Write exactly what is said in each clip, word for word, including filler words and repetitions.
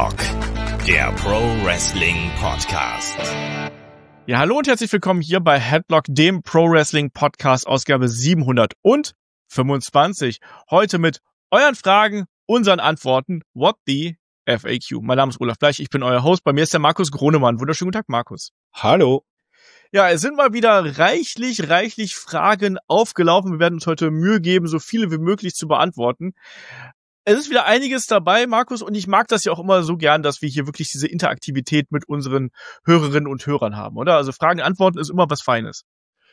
Headlock, der Pro Wrestling Podcast. Ja, hallo und herzlich willkommen hier bei Headlock, dem Pro Wrestling Podcast, Ausgabe siebenhundertfünfundzwanzig. Heute mit euren Fragen, unseren Antworten. What the F A Q. Mein Name ist Olaf Bleich, ich bin euer Host. Bei mir ist der Markus Gronemann. Wunderschönen guten Tag, Markus. Hallo. Ja, es sind mal wieder reichlich, reichlich Fragen aufgelaufen. Wir werden uns heute Mühe geben, so viele wie möglich zu beantworten. Es ist wieder einiges dabei, Markus, und ich mag das ja auch immer so gern, dass wir hier wirklich diese Interaktivität mit unseren Hörerinnen und Hörern haben, oder? Also Fragen, Antworten ist immer was Feines.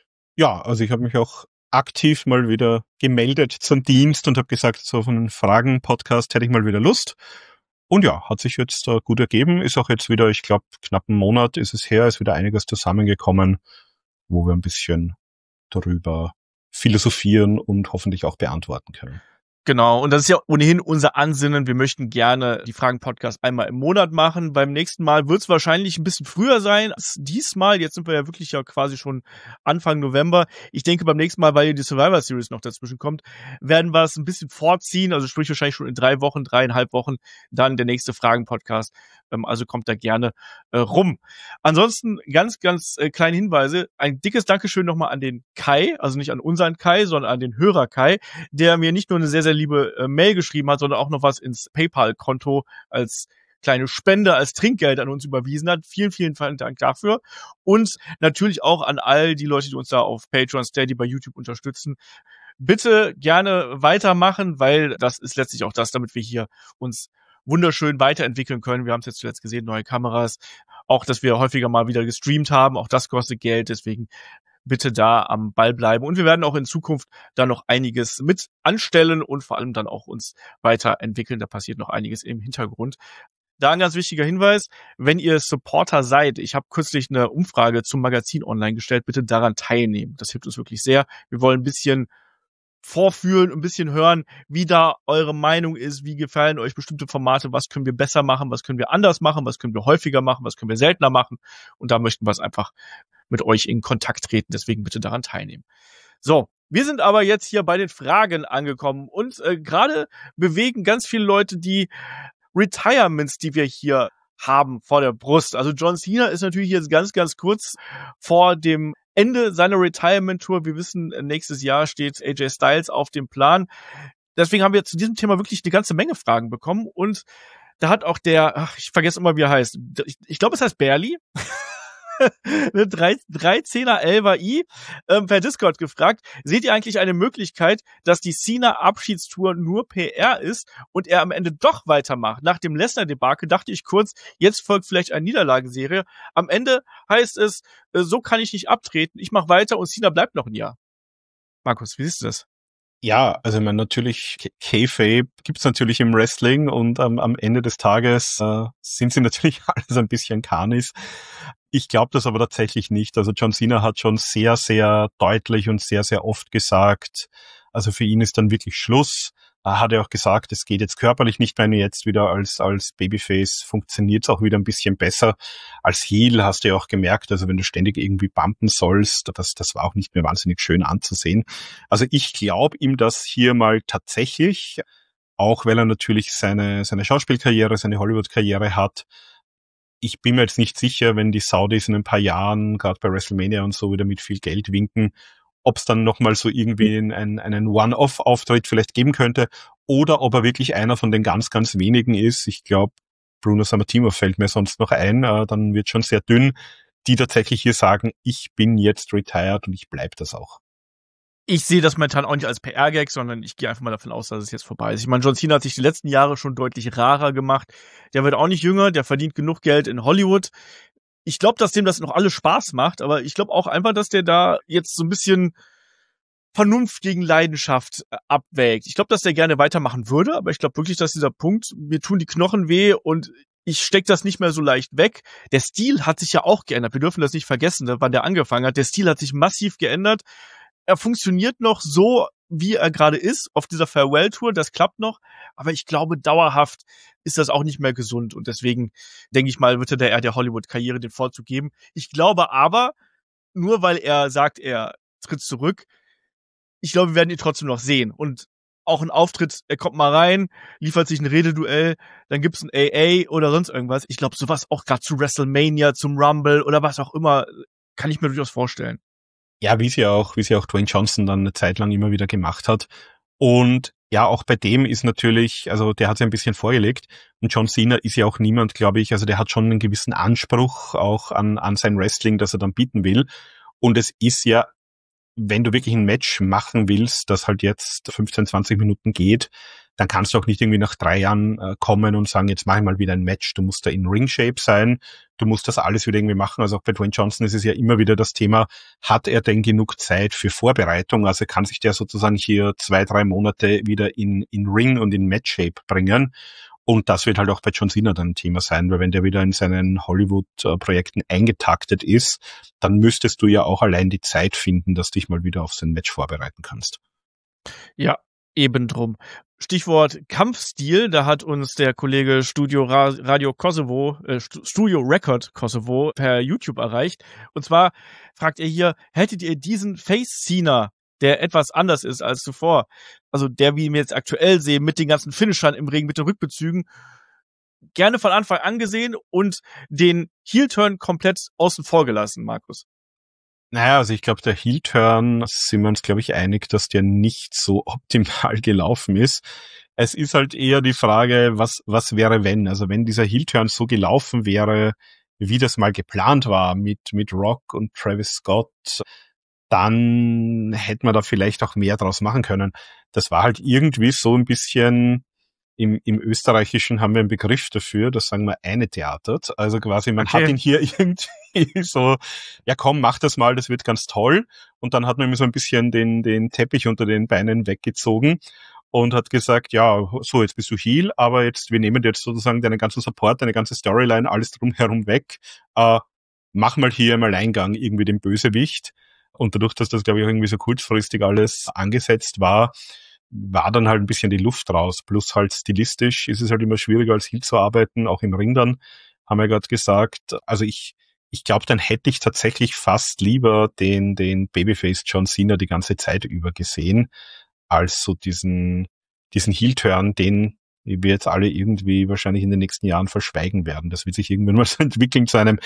Ja, also ich habe mich auch aktiv mal wieder gemeldet zum Dienst und habe gesagt, so von einem Fragen-Podcast hätte ich mal wieder Lust. Und ja, hat sich jetzt uh, gut ergeben. Ist auch jetzt wieder, ich glaube, knapp einen Monat ist es her, ist wieder einiges zusammengekommen, wo wir ein bisschen darüber philosophieren und hoffentlich auch beantworten können. Genau, und das ist ja ohnehin unser Ansinnen. Wir möchten gerne die Fragen-Podcast einmal im Monat machen. Beim nächsten Mal wird es wahrscheinlich ein bisschen früher sein als diesmal. Jetzt sind wir ja wirklich ja quasi schon Anfang November. Ich denke, beim nächsten Mal, weil die Survivor Series noch dazwischen kommt, werden wir es ein bisschen vorziehen. Also sprich wahrscheinlich schon in drei Wochen, dreieinhalb Wochen dann der nächste Fragen-Podcast. Also kommt da gerne äh, rum. Ansonsten ganz, ganz äh, kleine Hinweise. Ein dickes Dankeschön nochmal an den Kai, also nicht an unseren Kai, sondern an den Hörer Kai, der mir nicht nur eine sehr, sehr liebe äh, Mail geschrieben hat, sondern auch noch was ins PayPal-Konto als kleine Spende, als Trinkgeld an uns überwiesen hat. Vielen, vielen Dank dafür. Und natürlich auch an all die Leute, die uns da auf Patreon, Steady, bei YouTube unterstützen. Bitte gerne weitermachen, weil das ist letztlich auch das, damit wir hier uns wunderschön weiterentwickeln können. Wir haben es jetzt zuletzt gesehen, neue Kameras. Auch, dass wir häufiger mal wieder gestreamt haben. Auch das kostet Geld. Deswegen bitte da am Ball bleiben. Und wir werden auch in Zukunft da noch einiges mit anstellen und vor allem dann auch uns weiterentwickeln. Da passiert noch einiges im Hintergrund. Da ein ganz wichtiger Hinweis, wenn ihr Supporter seid, ich habe kürzlich eine Umfrage zum Magazin online gestellt, bitte daran teilnehmen. Das hilft uns wirklich sehr. Wir wollen ein bisschen vorfühlen, ein bisschen hören, wie da eure Meinung ist, wie gefallen euch bestimmte Formate, was können wir besser machen, was können wir anders machen, was können wir häufiger machen, was können wir seltener machen, und da möchten wir es einfach mit euch in Kontakt treten, deswegen bitte daran teilnehmen. So, wir sind aber jetzt hier bei den Fragen angekommen und äh, gerade bewegen ganz viele Leute die Retirements, die wir hier haben vor der Brust. Also John Cena ist natürlich jetzt ganz, ganz kurz vor dem Ende seiner Retirement-Tour. Wir wissen, nächstes Jahr steht A J Styles auf dem Plan. Deswegen haben wir zu diesem Thema wirklich eine ganze Menge Fragen bekommen. Und da hat auch der, ach, ich vergesse immer, wie er heißt. Ich, ich glaube, es heißt Barely. Eine dreizehner elfer i ähm, per Discord gefragt, seht ihr eigentlich eine Möglichkeit, dass die Cena-Abschiedstour nur P R ist und er am Ende doch weitermacht? Nach dem Lesnar-Debakel dachte ich kurz, jetzt folgt vielleicht eine Niederlagenserie. Am Ende heißt es, äh, so kann ich nicht abtreten, ich mache weiter und Cena bleibt noch ein Jahr. Markus, wie siehst du das? Ja, also ich meine, natürlich, Kayfabe gibt's natürlich im Wrestling und ähm, am Ende des Tages äh, sind sie natürlich alles ein bisschen Kanis. Ich glaube das aber tatsächlich nicht. Also John Cena hat schon sehr, sehr deutlich und sehr, sehr oft gesagt, also für ihn ist dann wirklich Schluss. Er hat ja auch gesagt, es geht jetzt körperlich nicht mehr, jetzt wieder als als Babyface funktioniert es auch wieder ein bisschen besser. Als Heel hast du ja auch gemerkt, also wenn du ständig irgendwie bumpen sollst, das das war auch nicht mehr wahnsinnig schön anzusehen. Also ich glaube ihm das hier mal tatsächlich, auch weil er natürlich seine seine Schauspielkarriere, seine Hollywood-Karriere hat. Ich bin mir jetzt nicht sicher, wenn die Saudis in ein paar Jahren, gerade bei WrestleMania und so, wieder mit viel Geld winken, ob es dann nochmal so irgendwie einen, einen One-Off-Auftritt vielleicht geben könnte oder ob er wirklich einer von den ganz, ganz wenigen ist. Ich glaube, Bruno Sammartino fällt mir sonst noch ein, äh, dann wird schon sehr dünn, die tatsächlich hier sagen, ich bin jetzt retired und ich bleib das auch. Ich sehe das momentan auch nicht als P R-Gag, sondern ich gehe einfach mal davon aus, dass es jetzt vorbei ist. Ich meine, John Cena hat sich die letzten Jahre schon deutlich rarer gemacht. Der wird auch nicht jünger, der verdient genug Geld in Hollywood. Ich glaube, dass dem das noch alles Spaß macht, aber ich glaube auch einfach, dass der da jetzt so ein bisschen Vernunft gegen Leidenschaft abwägt. Ich glaube, dass der gerne weitermachen würde, aber ich glaube wirklich, dass dieser Punkt, mir tun die Knochen weh und ich steck das nicht mehr so leicht weg. Der Stil hat sich ja auch geändert. Wir dürfen das nicht vergessen, wann der angefangen hat. Der Stil hat sich massiv geändert. Er funktioniert noch so, wie er gerade ist, auf dieser Farewell-Tour, das klappt noch, aber ich glaube, dauerhaft ist das auch nicht mehr gesund und deswegen, denke ich mal, wird er der eher der Hollywood-Karriere den Vorzug geben. Ich glaube aber, nur weil er sagt, er tritt zurück, ich glaube, wir werden ihn trotzdem noch sehen und auch ein Auftritt, er kommt mal rein, liefert sich ein Rededuell, dann gibt's ein A A oder sonst irgendwas. Ich glaube, sowas auch gerade zu WrestleMania, zum Rumble oder was auch immer, kann ich mir durchaus vorstellen. Ja, wie sie auch, wie sie auch Dwayne Johnson dann eine Zeit lang immer wieder gemacht hat. Und ja, auch bei dem ist natürlich, also der hat sich ein bisschen vorgelegt. Und John Cena ist ja auch niemand, glaube ich, also der hat schon einen gewissen Anspruch auch an, an sein Wrestling, das er dann bieten will. Und es ist ja, wenn du wirklich ein Match machen willst, das halt jetzt fünfzehn, zwanzig Minuten geht, dann kannst du auch nicht irgendwie nach drei Jahren äh, kommen und sagen, jetzt mach ich mal wieder ein Match. Du musst da in Ring-Shape sein, du musst das alles wieder irgendwie machen. Also auch bei Dwayne Johnson ist es ja immer wieder das Thema, hat er denn genug Zeit für Vorbereitung? Also kann sich der sozusagen hier zwei, drei Monate wieder in, in Ring und in Match-Shape bringen? Und das wird halt auch bei John Cena dann ein Thema sein, weil wenn der wieder in seinen Hollywood-Projekten eingetaktet ist, dann müsstest du ja auch allein die Zeit finden, dass du dich mal wieder auf so ein Match vorbereiten kannst. Ja, eben drum. Stichwort Kampfstil, da hat uns der Kollege Studio Ra- Radio Kosovo, äh, Studio Record Kosovo per YouTube erreicht. Und zwar fragt er hier, hättet ihr diesen Face-Cena, der etwas anders ist als zuvor, also der, wie wir jetzt aktuell sehen, mit den ganzen Finishern im Ring, mit den Rückbezügen, gerne von Anfang an gesehen und den Heel-Turn komplett außen vor gelassen, Markus? Naja, also ich glaube, der Heel-Turn sind wir uns, glaube ich, einig, dass der nicht so optimal gelaufen ist. Es ist halt eher die Frage, was was wäre, wenn? Also wenn dieser Heel-Turn so gelaufen wäre, wie das mal geplant war mit mit Rock und Travis Scott, dann hätte man da vielleicht auch mehr draus machen können. Das war halt irgendwie so ein bisschen, im, im Österreichischen haben wir einen Begriff dafür, das sagen wir eingetheatert. Also quasi, man Okay. hat ihn hier irgendwie so, ja komm, mach das mal, das wird ganz toll. Und dann hat man ihm so ein bisschen den, den Teppich unter den Beinen weggezogen und hat gesagt, ja, so, jetzt bist du Heel, aber jetzt, wir nehmen dir jetzt sozusagen deinen ganzen Support, deine ganze Storyline, alles drumherum weg. Äh, mach mal hier im Alleingang irgendwie den Bösewicht. Und dadurch, dass das, glaube ich, auch irgendwie so kurzfristig alles angesetzt war, war dann halt ein bisschen die Luft raus. Plus halt stilistisch ist es halt immer schwieriger, als Heel zu arbeiten, auch im Ring dann, haben wir gerade gesagt. Also ich ich glaube, dann hätte ich tatsächlich fast lieber den den Babyface John Cena die ganze Zeit über gesehen, als so diesen diesen Heel-Turn, den wir jetzt alle irgendwie wahrscheinlich in den nächsten Jahren verschweigen werden. Das wird sich irgendwann mal so entwickeln zu einem,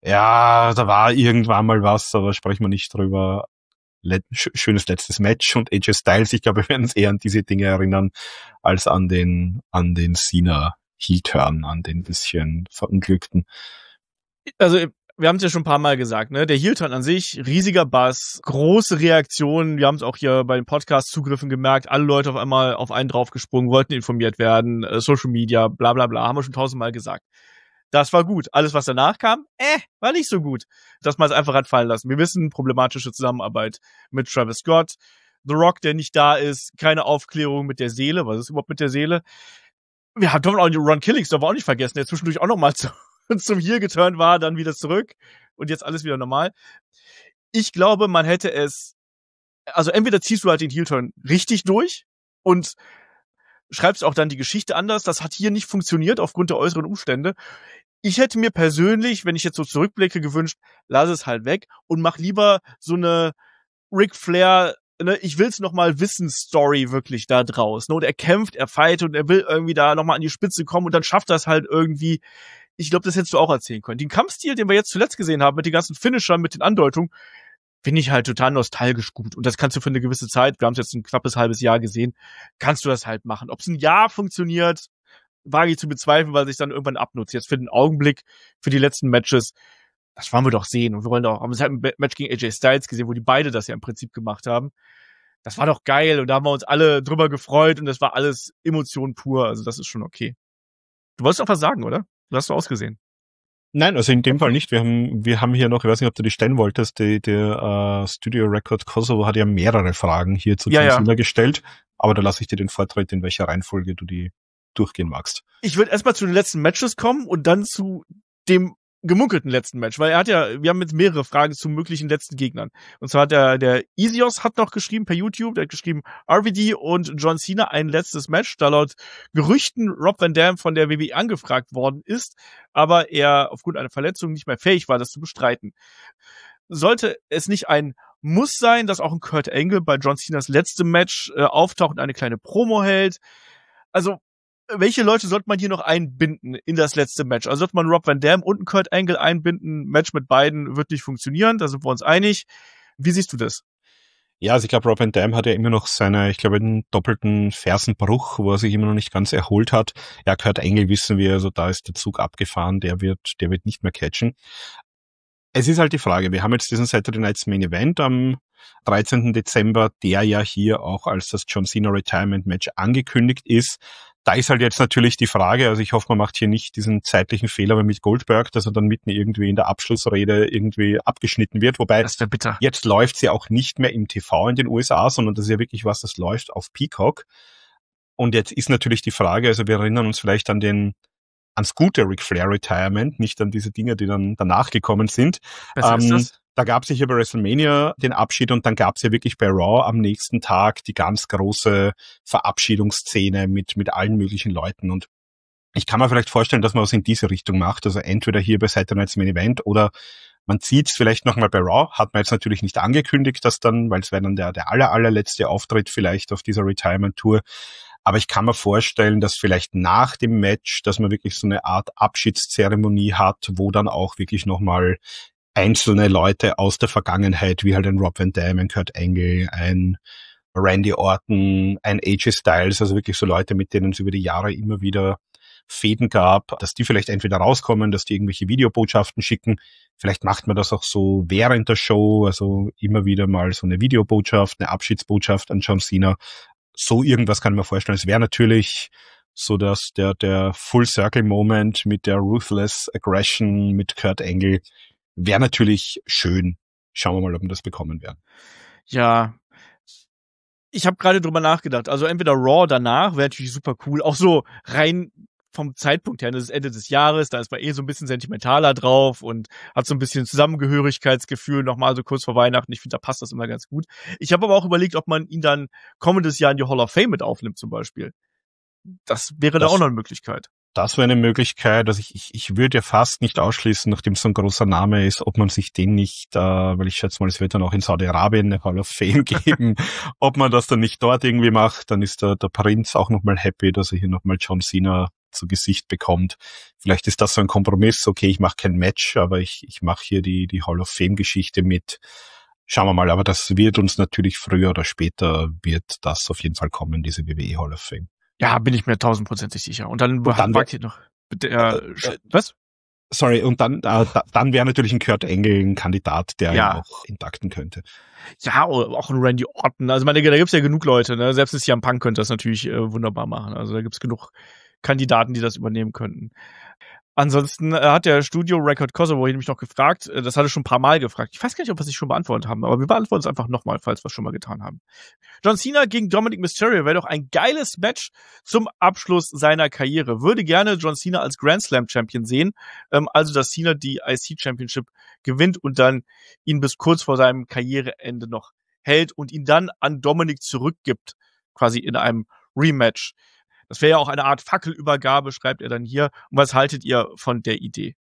ja, da war irgendwann mal was, aber sprechen wir nicht drüber. Let- schönes letztes Match und A J Styles, ich glaube, wir werden uns eher an diese Dinge erinnern, als an den an den Cena Heel-Turn, an den bisschen verunglückten. Also wir haben es ja schon ein paar Mal gesagt, ne? Der Heel-Turn an sich, riesiger Bass, große Reaktionen. Wir haben es auch hier bei den Podcast-Zugriffen gemerkt. Alle Leute auf einmal auf einen draufgesprungen, wollten informiert werden, äh, Social Media, bla bla bla, haben wir schon tausendmal gesagt. Das war gut. Alles, was danach kam, äh, war nicht so gut. Dass man es einfach hat fallen lassen. Wir wissen, problematische Zusammenarbeit mit Travis Scott, The Rock, der nicht da ist, keine Aufklärung mit der Seele. Was ist überhaupt mit der Seele? Wir haben auch Ron Killings, darf wir auch nicht vergessen, der zwischendurch auch noch mal zu zum Heel geturnt war, dann wieder zurück und jetzt alles wieder normal. Ich glaube, man hätte es, also entweder ziehst du halt den Heel-Turn richtig durch und schreibst auch dann die Geschichte anders. Das hat hier nicht funktioniert aufgrund der äußeren Umstände. Ich hätte mir persönlich, wenn ich jetzt so zurückblicke, gewünscht, lass es halt weg und mach lieber so eine Ric Flair, ne, ich will's noch mal wissen, Story wirklich da draus. Ne? Und er kämpft, er fightet und er will irgendwie da noch mal an die Spitze kommen und dann schafft das halt irgendwie. Ich glaube, das hättest du auch erzählen können. Den Kampfstil, den wir jetzt zuletzt gesehen haben, mit den ganzen Finishern, mit den Andeutungen, finde ich halt total nostalgisch gut. Und das kannst du für eine gewisse Zeit, wir haben es jetzt ein knappes halbes Jahr gesehen, kannst du das halt machen. Ob es ein Jahr funktioniert, wage ich zu bezweifeln, weil sich dann irgendwann abnutzt. Jetzt für den Augenblick, für die letzten Matches, das wollen wir doch sehen. Und wir wollen doch, haben es halt ein Match gegen A J Styles gesehen, wo die beide das ja im Prinzip gemacht haben. Das war doch geil und da haben wir uns alle drüber gefreut und das war alles Emotion pur. Also das ist schon okay. Du wolltest doch was sagen, oder? Du hast so ausgesehen. Nein, also in dem Fall nicht. Wir haben, wir haben hier noch, ich weiß nicht, ob du die stellen wolltest, die, der uh, Studio Record Kosovo hat ja mehrere Fragen hier zu ja, John Cena ja. gestellt, aber da lasse ich dir den Vortritt, in welcher Reihenfolge du die durchgehen magst. Ich würde erstmal zu den letzten Matches kommen und dann zu dem gemunkelten letzten Match, weil er hat ja, wir haben jetzt mehrere Fragen zu möglichen letzten Gegnern. Und zwar hat der, der Isios hat noch geschrieben per YouTube, der hat geschrieben, R V D und John Cena ein letztes Match, da laut Gerüchten Rob Van Dam von der W W E angefragt worden ist, aber er aufgrund einer Verletzung nicht mehr fähig war, das zu bestreiten. Sollte es nicht ein muss sein, dass auch ein Kurt Angle bei John Cenas letztem Match äh, auftaucht und eine kleine Promo hält. Also, welche Leute sollte man hier noch einbinden in das letzte Match? Also sollte man Rob Van Dam und einen Kurt Angle einbinden? Ein Match mit beiden wird nicht funktionieren, da sind wir uns einig. Wie siehst du das? Ja, also ich glaube, Rob Van Dam hat ja immer noch seine, ich glaube, einen doppelten Fersenbruch, wo er sich immer noch nicht ganz erholt hat. Ja, Kurt Angle wissen wir, also da ist der Zug abgefahren, der wird, der wird nicht mehr catchen. Es ist halt die Frage, wir haben jetzt diesen Saturday Night's Main Event am dreizehnten Dezember, der ja hier auch als das John Cena Retirement Match angekündigt ist. Da ist halt jetzt natürlich die Frage, also ich hoffe, man macht hier nicht diesen zeitlichen Fehler wie mit Goldberg, dass er dann mitten irgendwie in der Abschlussrede irgendwie abgeschnitten wird. Wobei, das wäre bitter. Jetzt läuft sie ja auch nicht mehr im T V in den U S A, sondern das ist ja wirklich was, das läuft auf Peacock. Und jetzt ist natürlich die Frage, also wir erinnern uns vielleicht an den ans gute Ric Flair Retirement, nicht an diese Dinge, die dann danach gekommen sind. Was ist das? Da gab es ja bei WrestleMania den Abschied und dann gab es ja wirklich bei Raw am nächsten Tag die ganz große Verabschiedungsszene mit mit allen möglichen Leuten. Und ich kann mir vielleicht vorstellen, dass man was in diese Richtung macht. Also entweder hier bei Saturday Night's Main Event oder man zieht es vielleicht nochmal bei Raw. Hat man jetzt natürlich nicht angekündigt, dass dann, weil es wäre dann der, der aller, allerletzte Auftritt vielleicht auf dieser Retirement-Tour. Aber ich kann mir vorstellen, dass vielleicht nach dem Match, dass man wirklich so eine Art Abschiedszeremonie hat, wo dann auch wirklich nochmal einzelne Leute aus der Vergangenheit, wie halt ein Rob Van Dam, ein Kurt Angle, ein Randy Orton, ein A J Styles, also wirklich so Leute, mit denen es über die Jahre immer wieder Fäden gab, dass die vielleicht entweder rauskommen, dass die irgendwelche Videobotschaften schicken. Vielleicht macht man das auch so während der Show, also immer wieder mal so eine Videobotschaft, eine Abschiedsbotschaft an John Cena. So irgendwas kann ich mir vorstellen. Es wäre natürlich so, dass der, der Full Circle Moment mit der Ruthless Aggression mit Kurt Angle wäre natürlich schön. Schauen wir mal, ob wir das bekommen werden. Ja, ich habe gerade drüber nachgedacht. Also entweder Raw danach wäre natürlich super cool. Auch so rein vom Zeitpunkt her, das ist Ende des Jahres, da ist man eh so ein bisschen sentimentaler drauf und hat so ein bisschen Zusammengehörigkeitsgefühl nochmal so kurz vor Weihnachten. Ich finde, da passt das immer ganz gut. Ich habe aber auch überlegt, ob man ihn dann kommendes Jahr in die Hall of Fame mit aufnimmt zum Beispiel. Das wäre das, da auch noch eine Möglichkeit. Das wäre eine Möglichkeit. Also ich, ich, ich würde ja fast nicht ausschließen, nachdem es so ein großer Name ist, ob man sich den nicht, äh, weil ich schätze mal, es wird dann auch in Saudi-Arabien eine Hall of Fame geben, ob man das dann nicht dort irgendwie macht. Dann ist der, der Prinz auch nochmal happy, dass er hier nochmal John Cena zu Gesicht bekommt. Vielleicht ist das so ein Kompromiss. Okay, ich mache kein Match, aber ich, ich mache hier die, die Hall of Fame-Geschichte mit. Schauen wir mal, aber das wird uns natürlich früher oder später, wird das auf jeden Fall kommen, diese W W E Hall of Fame. Ja, bin ich mir tausendprozentig sicher. Und dann, und dann wart ihr noch. Der, äh, was? Sorry, und dann, äh, dann wäre natürlich ein Kurt Angle ein Kandidat, der ja auch intakten könnte. Ja, auch ein Randy Orton. Also, ich meine, da gibt's ja genug Leute, ne? Selbst ein C M Punk könnte das natürlich äh, wunderbar machen. Also, da gibt's genug Kandidaten, die das übernehmen könnten. Ansonsten äh, hat der Studio Record Kosovo nämlich noch gefragt, äh, das hatte ich schon ein paar Mal gefragt. Ich weiß gar nicht, ob wir es nicht schon beantwortet haben, aber wir beantworten es einfach nochmal, falls wir es schon mal getan haben. John Cena gegen Dominic Mysterio wäre doch ein geiles Match zum Abschluss seiner Karriere. Würde gerne John Cena als Grand Slam Champion sehen, ähm, also dass Cena die I C Championship gewinnt und dann ihn bis kurz vor seinem Karriereende noch hält und ihn dann an Dominic zurückgibt, quasi in einem Rematch. Das wäre ja auch eine Art Fackelübergabe, schreibt er dann hier. Und was haltet ihr von der Idee?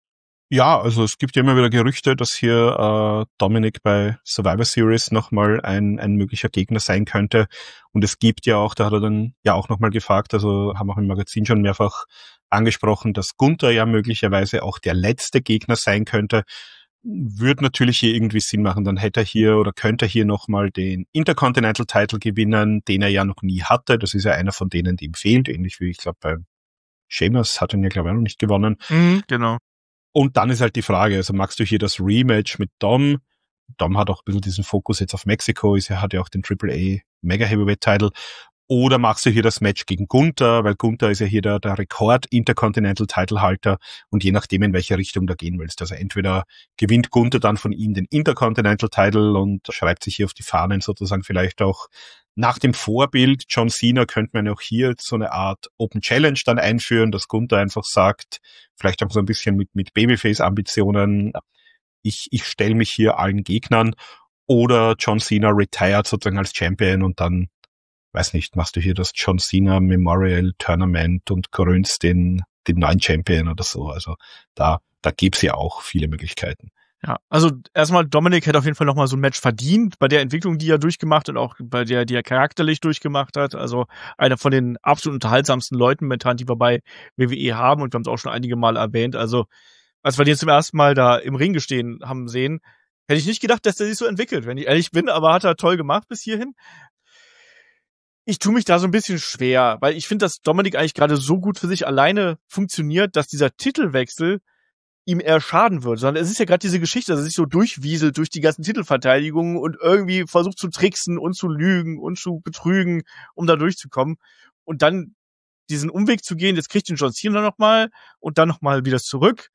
Ja, also es gibt ja immer wieder Gerüchte, dass hier äh, Dominic bei Survivor Series nochmal ein, ein möglicher Gegner sein könnte. Und es gibt ja auch, da hat er dann ja auch nochmal gefragt, also haben auch im Magazin schon mehrfach angesprochen, dass Gunther ja möglicherweise auch der letzte Gegner sein könnte. Würde natürlich hier irgendwie Sinn machen, dann hätte er hier oder könnte er hier nochmal den Intercontinental Title gewinnen, den er ja noch nie hatte. Das ist ja einer von denen, die ihm fehlt, ähnlich wie ich glaube bei Sheamus hat ihn ja glaube ich noch nicht gewonnen. Mhm, genau. Und dann ist halt die Frage, also magst du hier das Rematch mit Dom? Dom hat auch ein bisschen diesen Fokus jetzt auf Mexiko, ist, er hat ja auch den Triple A Mega Heavyweight Title. Oder machst du hier das Match gegen Gunther, weil Gunther ist ja hier der, der Rekord-Intercontinental-Title-Halter und je nachdem, in welche Richtung du gehen willst. Also entweder gewinnt Gunther dann von ihm den Intercontinental-Title und schreibt sich hier auf die Fahnen sozusagen vielleicht auch nach dem Vorbild John Cena könnte man auch hier so eine Art Open Challenge dann einführen, dass Gunther einfach sagt, vielleicht auch so ein bisschen mit, mit Babyface-Ambitionen, ich, ich stelle mich hier allen Gegnern, oder John Cena retired sozusagen als Champion und dann weiß nicht, machst du hier das John Cena Memorial Tournament und krönst den, den neuen Champion oder so. Also da, da gibt's ja auch viele Möglichkeiten. Ja, also erstmal, Dominik hätte auf jeden Fall nochmal so ein Match verdient, bei der Entwicklung, die er durchgemacht und auch bei der, die er charakterlich durchgemacht hat. Also einer von den absolut unterhaltsamsten Leuten momentan, die wir bei W W E haben, und wir haben es auch schon einige Mal erwähnt. Also als wir den zum ersten Mal da im Ring gestehen haben sehen, hätte ich nicht gedacht, dass der sich so entwickelt, wenn ich ehrlich bin, aber hat er toll gemacht bis hierhin. Ich tue mich da so ein bisschen schwer, weil ich finde, dass Dominik eigentlich gerade so gut für sich alleine funktioniert, dass dieser Titelwechsel ihm eher schaden würde, sondern es ist ja gerade diese Geschichte, dass er sich so durchwieselt durch die ganzen Titelverteidigungen und irgendwie versucht zu tricksen und zu lügen und zu betrügen, um da durchzukommen. Und dann diesen Umweg zu gehen, jetzt kriegt ihn John Cena nochmal und dann nochmal wieder zurück,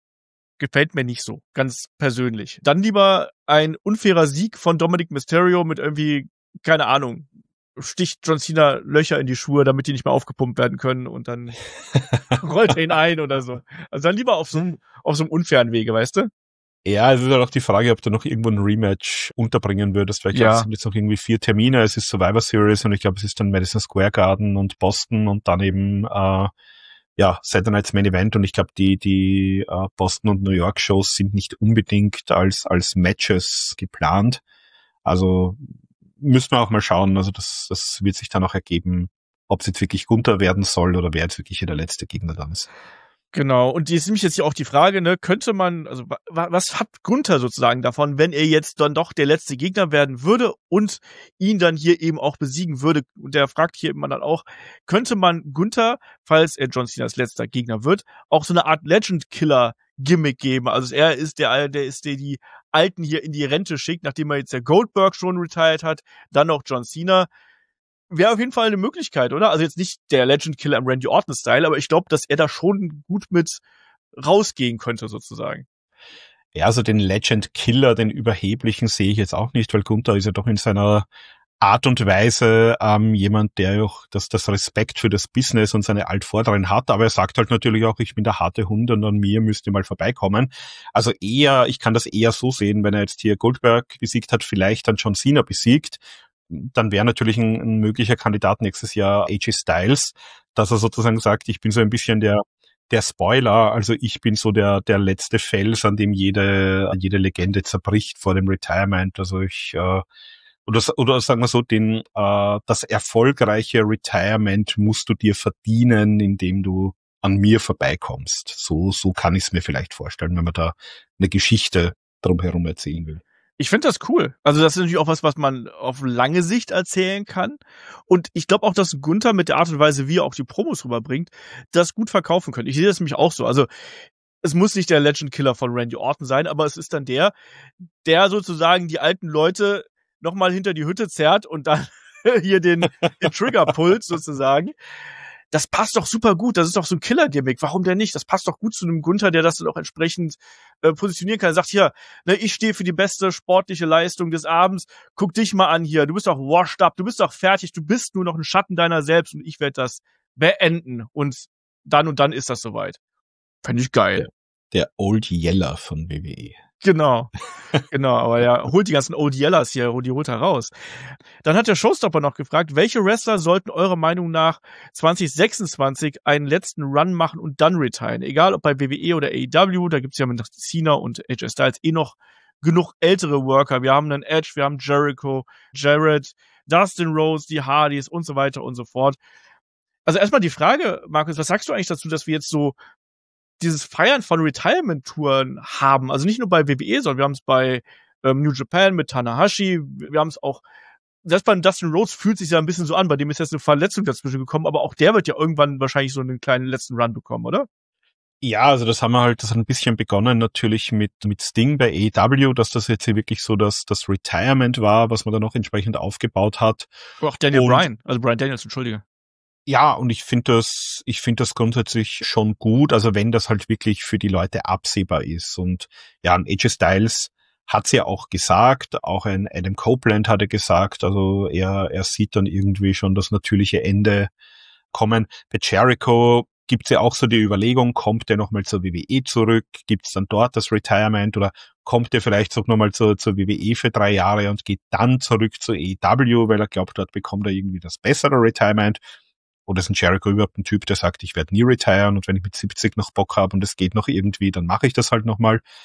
gefällt mir nicht so, ganz persönlich. Dann lieber ein unfairer Sieg von Dominic Mysterio mit irgendwie, keine Ahnung, sticht John Cena Löcher in die Schuhe, damit die nicht mehr aufgepumpt werden können, und dann rollt er ihn ein oder so. Also dann lieber auf so einem, auf so einem unfairen Wege, weißt du? Ja, es ist halt auch die Frage, ob du noch irgendwo ein Rematch unterbringen würdest, weil ich glaube, Ja. es sind jetzt noch irgendwie vier Termine, es ist Survivor Series und ich glaube, es ist dann Madison Square Garden und Boston und dann eben äh, ja, Saturday Night's Main Event, und ich glaube, die die äh, Boston und New York Shows sind nicht unbedingt als als Matches geplant. Also müssen wir auch mal schauen, also das das wird sich dann auch ergeben, ob es jetzt wirklich Gunther werden soll oder wer jetzt wirklich hier der letzte Gegner dann ist. Genau, und die ist nämlich jetzt hier auch die Frage, ne, könnte man, also wa- was hat Gunther sozusagen davon, wenn er jetzt dann doch der letzte Gegner werden würde und ihn dann hier eben auch besiegen würde? Und der fragt hier immer dann auch, könnte man Gunther, falls er John Cenas letzter Gegner wird, auch so eine Art Legend-Killer-Gimmick geben? Also er ist der, der ist der die Alten hier in die Rente schickt, nachdem er jetzt der Goldberg schon retired hat, dann noch John Cena. Wäre auf jeden Fall eine Möglichkeit, oder? Also jetzt nicht der Legend-Killer im Randy Orton-Style, aber ich glaube, dass er da schon gut mit rausgehen könnte, sozusagen. Ja, also den Legend Killer, den Überheblichen sehe ich jetzt auch nicht, weil Gunther ist ja doch in seiner Art und Weise ähm, jemand, der auch das, das Respekt für das Business und seine Altvorderen hat, aber er sagt halt natürlich auch, ich bin der harte Hund und an mir müsst ihr mal vorbeikommen. Also eher, ich kann das eher so sehen, wenn er jetzt hier Goldberg besiegt hat, vielleicht dann John Cena besiegt, dann wäre natürlich ein, ein möglicher Kandidat nächstes Jahr A J Styles, dass er sozusagen sagt, ich bin so ein bisschen der der Spoiler, also ich bin so der der letzte Fels, an dem jede jede Legende zerbricht vor dem Retirement. Also ich äh, oder oder sagen wir so, den äh, das erfolgreiche Retirement musst du dir verdienen, indem du an mir vorbeikommst. So so kann ich es mir vielleicht vorstellen, wenn man da eine Geschichte drumherum erzählen will. Ich finde das cool. Also das ist natürlich auch was, was man auf lange Sicht erzählen kann. Und ich glaube auch, dass Gunther mit der Art und Weise, wie er auch die Promos rüberbringt, das gut verkaufen könnte. Ich sehe das nämlich auch so. Also es muss nicht der Legend Killer von Randy Orton sein, aber es ist dann der, der sozusagen die alten Leute nochmal hinter die Hütte zerrt und dann hier den, den Trigger pullt sozusagen. Das passt doch super gut. Das ist doch so ein Killer-Gimmick. Warum denn nicht? Das passt doch gut zu einem Gunther, der das dann auch entsprechend äh, positionieren kann. Er sagt hier, ne, ich stehe für die beste sportliche Leistung des Abends. Guck dich mal an hier. Du bist doch washed up. Du bist doch fertig. Du bist nur noch ein Schatten deiner selbst und ich werde das beenden. Und dann und dann ist das soweit. Fände ich geil. Der, der Old Yeller von W W E. Genau, genau, aber ja, holt die ganzen O D Lers hier, die holt er raus. Dann hat der Showstopper noch gefragt, welche Wrestler sollten eurer Meinung nach zwanzig sechsundzwanzig einen letzten Run machen und dann retiren? Egal ob bei W W E oder A E W, da gibt's ja mit Cena und A J Styles eh noch genug ältere Worker. Wir haben einen Edge, wir haben Jericho, Jarrett, Dustin Rhodes, die Hardys und so weiter und so fort. Also erstmal die Frage, Markus, was sagst du eigentlich dazu, dass wir jetzt so dieses Feiern von Retirement-Touren haben? Also nicht nur bei W W E, sondern wir haben es bei ähm, New Japan mit Tanahashi, wir haben es auch, selbst bei Dustin Rhodes fühlt sich ja ein bisschen so an, bei dem ist jetzt eine Verletzung dazwischen gekommen, aber auch der wird ja irgendwann wahrscheinlich so einen kleinen letzten Run bekommen, oder? Ja, also das haben wir halt, das hat ein bisschen begonnen natürlich mit mit Sting bei A E W, dass das jetzt hier wirklich so das das Retirement war, was man dann noch entsprechend aufgebaut hat. Auch Daniel Und Bryan, also Bryan Daniels, entschuldige. Ja, und ich finde das, ich finde das grundsätzlich schon gut, also wenn das halt wirklich für die Leute absehbar ist. Und ja, ein A J Styles hat's ja auch gesagt, auch ein Adam Copeland hatte gesagt, also er er sieht dann irgendwie schon das natürliche Ende kommen. Bei Jericho gibt's ja auch so die Überlegung, kommt der nochmal zur W W E zurück, gibt's dann dort das Retirement oder kommt er vielleicht auch nochmal zur, zur W W E für drei Jahre und geht dann zurück zur A E W, weil er glaubt, dort bekommt er irgendwie das bessere Retirement. Oder ist ein Jericho überhaupt ein Typ, der sagt, ich werde nie retiren und wenn ich mit siebzig noch Bock habe und es geht noch irgendwie, dann mache ich das halt nochmal.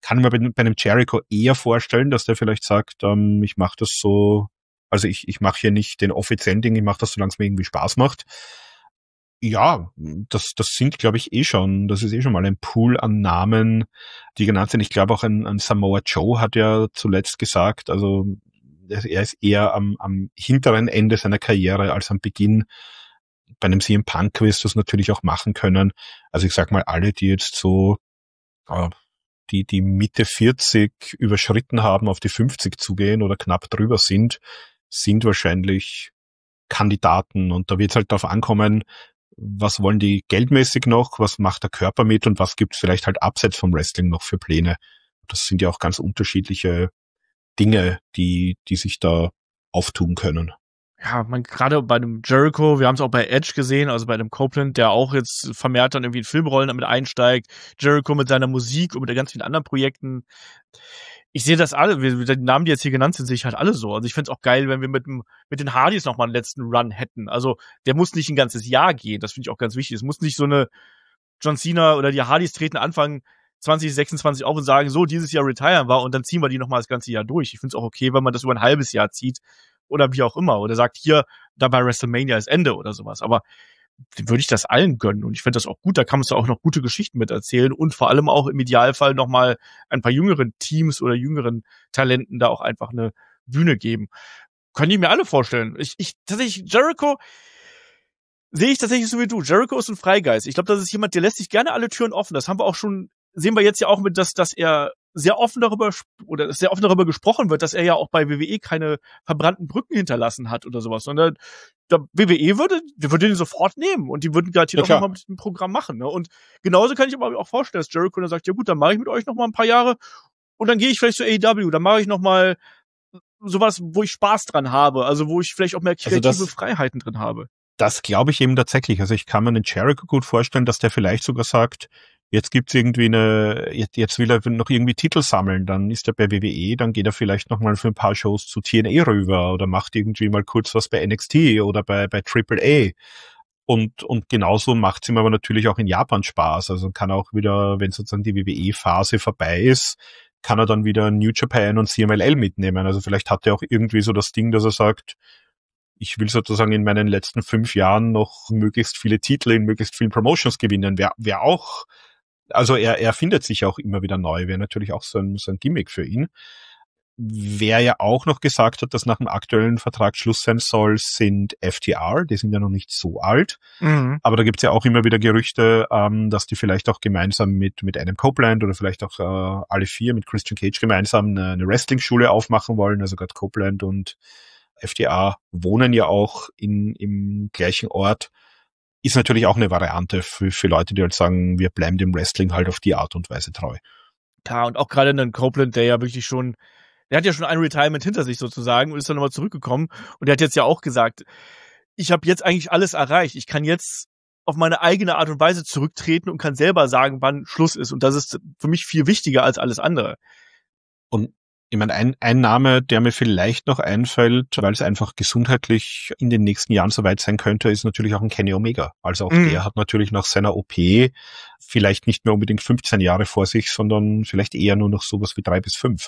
kann ich mir bei, bei einem Jericho eher vorstellen, dass der vielleicht sagt, ähm, ich mache das so, also ich, ich mache hier nicht den offiziellen Ding, ich mache das, solange es mir irgendwie Spaß macht. Ja, das, das sind, glaube ich, eh schon, das ist eh schon mal ein Pool an Namen, die genannt sind. Ich glaube auch ein, ein Samoa Joe hat ja zuletzt gesagt, also er ist eher am, am hinteren Ende seiner Karriere als am Beginn. Bei einem C M Punk wirst du das natürlich auch machen können. Also ich sag mal, alle, die jetzt so, äh, die, die Mitte vierzig überschritten haben, auf die fünfzig zugehen oder knapp drüber sind, sind wahrscheinlich Kandidaten. Und da wird es halt darauf ankommen, was wollen die geldmäßig noch, was macht der Körper mit und was gibt's vielleicht halt abseits vom Wrestling noch für Pläne. Das sind ja auch ganz unterschiedliche Dinge, die, die sich da auftun können. Ja, man gerade bei einem Jericho, wir haben es auch bei Edge gesehen, also bei einem Copeland, der auch jetzt vermehrt dann irgendwie in Filmrollen damit einsteigt. Jericho mit seiner Musik und mit ganz vielen anderen Projekten. Ich sehe das alle, wir, die Namen, die jetzt hier genannt sind, sehe ich halt alle so. Also ich fände es auch geil, wenn wir mit dem, mit den Hardys nochmal einen letzten Run hätten. Also der muss nicht ein ganzes Jahr gehen, das finde ich auch ganz wichtig. Es muss nicht so eine John Cena oder die Hardys treten Anfang zwanzig sechsundzwanzig auf und sagen, so, dieses Jahr retiren wir und dann ziehen wir die nochmal das ganze Jahr durch. Ich finde es auch okay, wenn man das über ein halbes Jahr zieht oder wie auch immer. Oder sagt, hier, da bei WrestleMania ist Ende oder sowas. Aber dem würde ich das allen gönnen. Und ich finde das auch gut. Da kann man auch noch gute Geschichten mit erzählen und vor allem auch im Idealfall nochmal ein paar jüngeren Teams oder jüngeren Talenten da auch einfach eine Bühne geben. Können die mir alle vorstellen. Ich, ich, tatsächlich, Jericho sehe ich tatsächlich so wie du. Jericho ist ein Freigeist. Ich glaube, das ist jemand, der lässt sich gerne alle Türen offen. Das haben wir auch schon, sehen wir jetzt ja auch mit, dass, dass er sehr offen darüber, oder sehr offen darüber gesprochen wird, dass er ja auch bei W W E keine verbrannten Brücken hinterlassen hat oder sowas, sondern der W W E würde, der würde den sofort nehmen und die würden garantiert ja, auch nochmal mit dem Programm machen, ne? Und genauso kann ich aber auch vorstellen, dass Jericho dann sagt, ja gut, dann mache ich mit euch noch mal ein paar Jahre und dann gehe ich vielleicht zu A E W, dann mache ich noch mal sowas, wo ich Spaß dran habe, also wo ich vielleicht auch mehr kreative also das, Freiheiten drin habe. Das glaube ich eben tatsächlich. Also ich kann mir den Jericho gut vorstellen, dass der vielleicht sogar sagt, jetzt gibt's irgendwie eine, jetzt, jetzt will er noch irgendwie Titel sammeln, dann ist er bei W W E, dann geht er vielleicht noch mal für ein paar Shows zu T N A rüber oder macht irgendwie mal kurz was bei N X T oder bei, bei Triple A. Und, und genauso macht's ihm aber natürlich auch in Japan Spaß. Also kann auch wieder, wenn sozusagen die W W E-Phase vorbei ist, kann er dann wieder New Japan und C M L L mitnehmen. Also vielleicht hat er auch irgendwie so das Ding, dass er sagt, ich will sozusagen in meinen letzten fünf Jahren noch möglichst viele Titel in möglichst vielen Promotions gewinnen. Wäre wär auch, also er, er findet sich auch immer wieder neu, wäre natürlich auch so ein, so ein Gimmick für ihn. Wer ja auch noch gesagt hat, dass nach dem aktuellen Vertrag Schluss sein soll, sind F T R, die sind ja noch nicht so alt. Mhm. Aber da gibt's ja auch immer wieder Gerüchte, ähm, dass die vielleicht auch gemeinsam mit mit Adam Copeland oder vielleicht auch äh, alle vier mit Christian Cage gemeinsam eine, eine Wrestling-Schule aufmachen wollen. Also gerade Copeland und F T R wohnen ja auch in, im gleichen Ort. Ist natürlich auch eine Variante für, für Leute, die halt sagen, wir bleiben dem Wrestling halt auf die Art und Weise treu. Ja, und auch gerade einen Copeland, der ja wirklich schon, der hat ja schon ein Retirement hinter sich sozusagen und ist dann nochmal zurückgekommen. Und der hat jetzt ja auch gesagt, ich habe jetzt eigentlich alles erreicht. Ich kann jetzt auf meine eigene Art und Weise zurücktreten und kann selber sagen, wann Schluss ist. Und das ist für mich viel wichtiger als alles andere. Und ich meine, ein, ein Name, der mir vielleicht noch einfällt, weil es einfach gesundheitlich in den nächsten Jahren soweit sein könnte, ist natürlich auch ein Kenny Omega. Also auch mhm. der hat natürlich nach seiner O P vielleicht nicht mehr unbedingt fünfzehn Jahre vor sich, sondern vielleicht eher nur noch sowas wie drei bis fünf.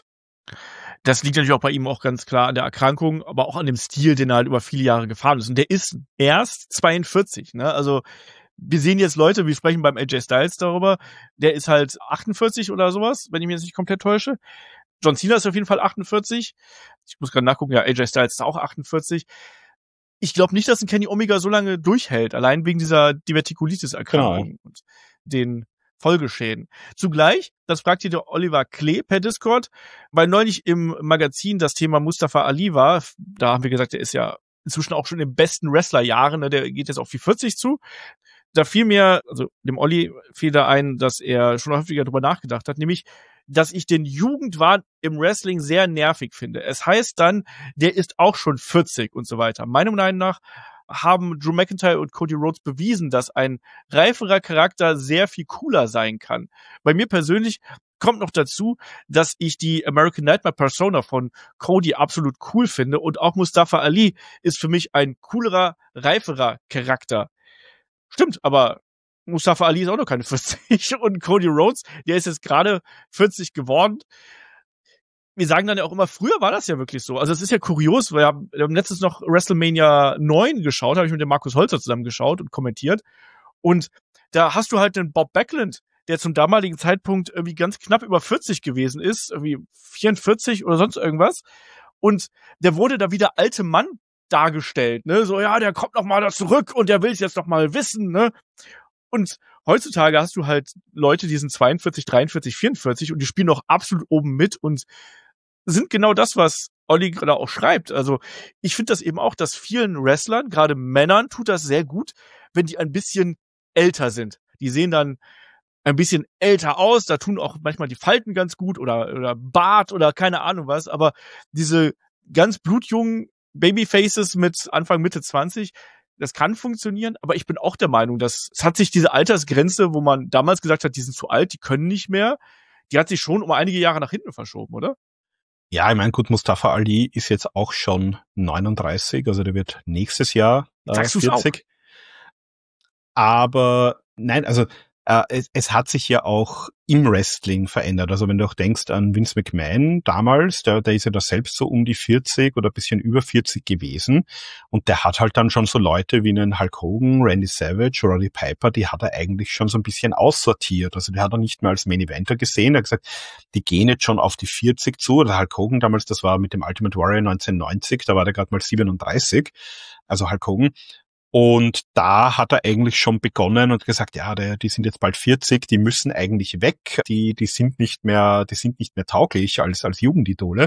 Das liegt natürlich auch bei ihm auch ganz klar an der Erkrankung, aber auch an dem Stil, den er halt über viele Jahre gefahren ist. Und der ist erst zweiundvierzig, ne? Also wir sehen jetzt Leute, wir sprechen beim A J Styles darüber, der ist halt achtundvierzig oder sowas, wenn ich mich jetzt nicht komplett täusche. John Cena ist auf jeden Fall achtundvierzig. Ich muss gerade nachgucken, ja, A J Styles ist auch achtundvierzig. Ich glaube nicht, dass ein Kenny Omega so lange durchhält, allein wegen dieser Divertikulitis-Erkrankung genau. und den Folgeschäden. Zugleich, das fragte der Oliver Klee per Discord, weil neulich im Magazin das Thema Mustafa Ali war, da haben wir gesagt, der ist ja inzwischen auch schon im besten Wrestler-Jahren, ne, der geht jetzt auf die vierzig zu. Da fiel mir, also dem Olli fiel da ein, dass er schon häufiger darüber nachgedacht hat, nämlich, dass ich den Jugendwahn im Wrestling sehr nervig finde. Es heißt dann, der ist auch schon vierzig und so weiter. Meiner Meinung nach haben Drew McIntyre und Cody Rhodes bewiesen, dass ein reiferer Charakter sehr viel cooler sein kann. Bei mir persönlich kommt noch dazu, dass ich die American Nightmare Persona von Cody absolut cool finde und auch Mustafa Ali ist für mich ein coolerer, reiferer Charakter. Stimmt, aber Mustafa Ali ist auch noch keine vierzig und Cody Rhodes, der ist jetzt gerade vierzig geworden. Wir sagen dann ja auch immer, früher war das ja wirklich so. Also es ist ja kurios, weil wir haben, wir haben letztens noch WrestleMania neun geschaut, habe ich mit dem Markus Holzer zusammen geschaut und kommentiert. Und da hast du halt den Bob Backlund, der zum damaligen Zeitpunkt irgendwie ganz knapp über vierzig gewesen ist, irgendwie vierundvierzig oder sonst irgendwas. Und der wurde da wieder alte Mann dargestellt, ne? So, ja, der kommt noch mal da zurück und der will es jetzt noch mal wissen, ne? Und heutzutage hast du halt Leute, die sind zweiundvierzig, dreiundvierzig, vierundvierzig und die spielen noch absolut oben mit und sind genau das, was Olli gerade auch schreibt. Also ich finde das eben auch, dass vielen Wrestlern, gerade Männern, tut das sehr gut, wenn die ein bisschen älter sind. Die sehen dann ein bisschen älter aus, da tun auch manchmal die Falten ganz gut oder oder Bart oder keine Ahnung was, aber diese ganz blutjungen Babyfaces mit Anfang, Mitte zwanzig, das kann funktionieren, aber ich bin auch der Meinung, dass es hat sich diese Altersgrenze, wo man damals gesagt hat, die sind zu alt, die können nicht mehr, die hat sich schon um einige Jahre nach hinten verschoben, oder? Ja, ich meine, gut, Mustafa Ali ist jetzt auch schon neununddreißig, also der wird nächstes Jahr äh, Sagst du's vierzig. Auch? Aber nein, also äh, es, es hat sich ja auch im Wrestling verändert. Also wenn du auch denkst an Vince McMahon damals, der, der ist ja da selbst so um die vierzig oder ein bisschen über vierzig gewesen und der hat halt dann schon so Leute wie einen Hulk Hogan, Randy Savage, Roddy Piper, die hat er eigentlich schon so ein bisschen aussortiert. Also die hat er nicht mehr als Main Eventer gesehen. Er hat gesagt, die gehen jetzt schon auf die vierzig zu. Der Hulk Hogan damals, das war mit dem Ultimate Warrior neunzehnhundertneunzig, da war der gerade mal siebenunddreißig, also Hulk Hogan. Und da hat er eigentlich schon begonnen und gesagt, ja, der, die sind jetzt bald vierzig, die müssen eigentlich weg, die, die sind nicht mehr, die sind nicht mehr tauglich als, als Jugendidole.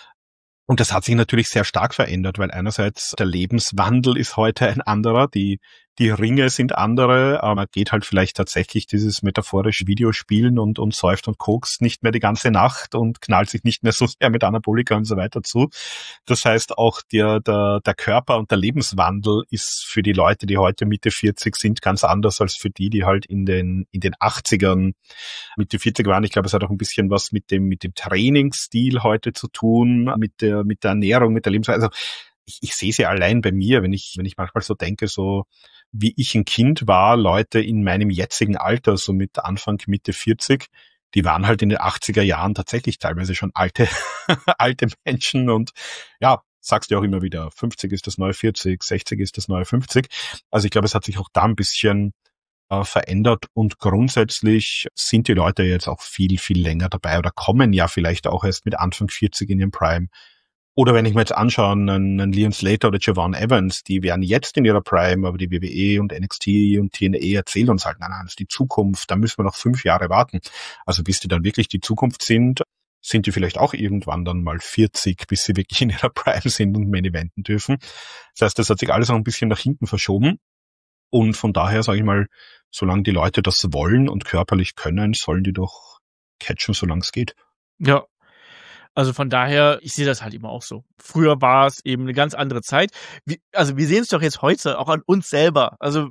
Und das hat sich natürlich sehr stark verändert, weil einerseits der Lebenswandel ist heute ein anderer, die die Ringe sind andere, aber man geht halt vielleicht tatsächlich dieses metaphorische Videospielen und und säuft und kokst nicht mehr die ganze Nacht und knallt sich nicht mehr so sehr mit Anabolika und so weiter zu. Das heißt, auch der der der Körper und der Lebenswandel ist für die Leute, die heute Mitte vierzig sind, ganz anders als für die, die halt in den in den achtzigern Mitte vierzig waren. Ich glaube, es hat auch ein bisschen was mit dem mit dem Trainingsstil heute zu tun, mit der mit der Ernährung, mit der Lebensweise. Also ich, ich sehe sie allein bei mir, wenn ich wenn ich manchmal so denke, so wie ich ein Kind war, Leute in meinem jetzigen Alter, so mit Anfang, Mitte vierzig, die waren halt in den achtziger Jahren tatsächlich teilweise schon alte, alte Menschen und ja, sagst du auch immer wieder, fünfzig ist das neue vierzig, sechzig ist das neue fünfzig. Also ich glaube, es hat sich auch da ein bisschen äh, verändert und grundsätzlich sind die Leute jetzt auch viel, viel länger dabei oder kommen ja vielleicht auch erst mit Anfang vierzig in ihren Prime. Oder wenn ich mir jetzt anschaue, einen, einen Leon Slater oder Javon Evans, die wären jetzt in ihrer Prime, aber die W W E und N X T und T N A erzählen uns halt, nein, nein, das ist die Zukunft, da müssen wir noch fünf Jahre warten. Also bis die dann wirklich die Zukunft sind, sind die vielleicht auch irgendwann dann mal vierzig, bis sie wirklich in ihrer Prime sind und Main Eventen dürfen. Das heißt, das hat sich alles noch ein bisschen nach hinten verschoben. Und von daher sage ich mal, solange die Leute das wollen und körperlich können, sollen die doch catchen, solange es geht. Ja. Also von daher, ich sehe das halt immer auch so. Früher war es eben eine ganz andere Zeit. Wie, also wir sehen es doch jetzt heute auch an uns selber. Also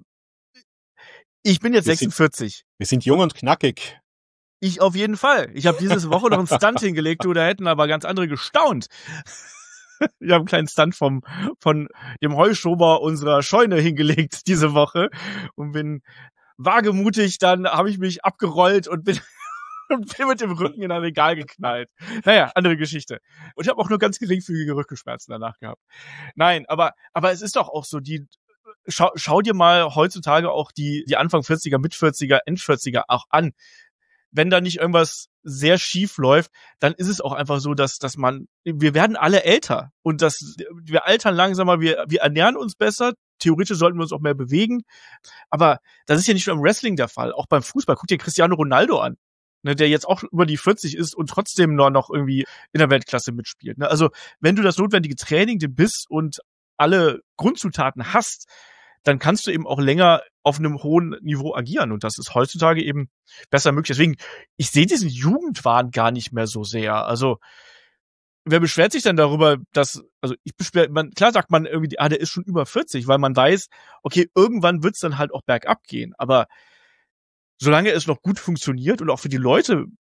ich bin jetzt wir sechsundvierzig. Sind, wir sind jung und knackig. Ich auf jeden Fall. Ich habe diese Woche noch einen Stunt hingelegt, du, da hätten aber ganz andere gestaunt. Ich habe einen kleinen Stunt vom von dem Heuschober unserer Scheune hingelegt diese Woche und bin wagemutig, dann habe ich mich abgerollt und bin und bin mit dem Rücken in ein Regal geknallt. Naja, andere Geschichte. Und ich habe auch nur ganz geringfügige Rückenschmerzen danach gehabt. Nein, aber aber es ist doch auch so, die schau, schau dir mal heutzutage auch die die Anfang vierziger, Mit vierziger, End vierziger auch an. Wenn da nicht irgendwas sehr schief läuft, dann ist es auch einfach so, dass dass man wir werden alle älter und das wir altern langsamer, wir wir ernähren uns besser. Theoretisch sollten wir uns auch mehr bewegen, aber das ist ja nicht nur im Wrestling der Fall, auch beim Fußball. Guck dir Cristiano Ronaldo an. Ne, der jetzt auch über die vierzig ist und trotzdem nur noch irgendwie in der Weltklasse mitspielt. Ne? Also wenn du das notwendige Training, den Biss und alle Grundzutaten hast, dann kannst du eben auch länger auf einem hohen Niveau agieren. Und das ist heutzutage eben besser möglich. Deswegen, ich sehe diesen Jugendwahn gar nicht mehr so sehr. Also wer beschwert sich denn darüber, dass, also ich beschwer, man, klar sagt man irgendwie, ah, der ist schon über vierzig, weil man weiß, okay, irgendwann wird's dann halt auch bergab gehen. Aber solange es noch gut funktioniert und auch für die Leute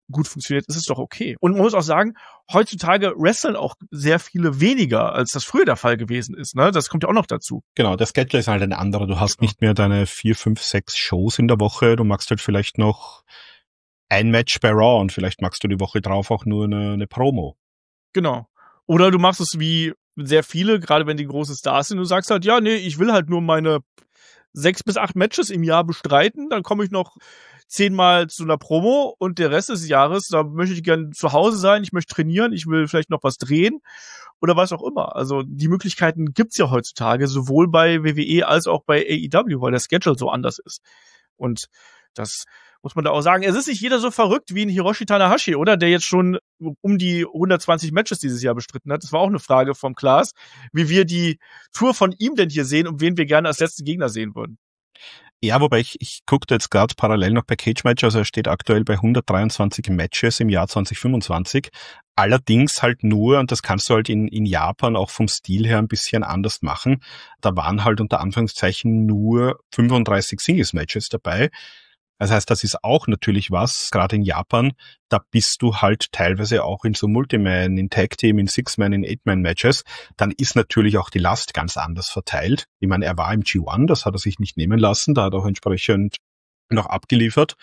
gut funktioniert, ist es doch okay. Und man muss auch sagen, heutzutage wresteln auch sehr viele weniger, als das früher der Fall gewesen ist. Ne? Das kommt ja auch noch dazu. Genau, der Schedule ist halt ein anderer. Du hast genau. nicht mehr deine vier, fünf, sechs Shows in der Woche. Du machst halt vielleicht noch ein Match bei Raw und vielleicht machst du die Woche drauf auch nur eine, eine Promo. Genau. Oder du machst es wie sehr viele, gerade wenn die große Stars sind, du sagst halt, ja, nee, ich will halt nur meine sechs bis acht Matches im Jahr bestreiten, dann komme ich noch zehnmal zu einer Promo und der Rest des Jahres, da möchte ich gerne zu Hause sein, ich möchte trainieren, ich will vielleicht noch was drehen oder was auch immer. Also die Möglichkeiten gibt's ja heutzutage, sowohl bei W W E als auch bei A E W, weil der Schedule so anders ist. Und das muss man da auch sagen. Es ist nicht jeder so verrückt wie ein Hiroshi Tanahashi, oder? Der jetzt schon um die hundertzwanzig Matches dieses Jahr bestritten hat. Das war auch eine Frage vom Klaas, wie wir die Tour von ihm denn hier sehen und wen wir gerne als letzten Gegner sehen würden. Ja, wobei ich, ich gucke jetzt gerade parallel noch bei Cage Match, also er steht aktuell bei hundertdreiundzwanzig Matches im Jahr zwanzig fünfundzwanzig. Allerdings halt nur, und das kannst du halt in, in Japan auch vom Stil her ein bisschen anders machen, da waren halt unter Anführungszeichen nur fünfunddreißig Singles Matches dabei. Das heißt, das ist auch natürlich was, gerade in Japan, da bist du halt teilweise auch in so Multiman, in Tag-Team, in Six-Man, in Eight-Man-Matches. Dann ist natürlich auch die Last ganz anders verteilt. Ich meine, er war im G eins, das hat er sich nicht nehmen lassen, da hat er auch entsprechend noch abgeliefert.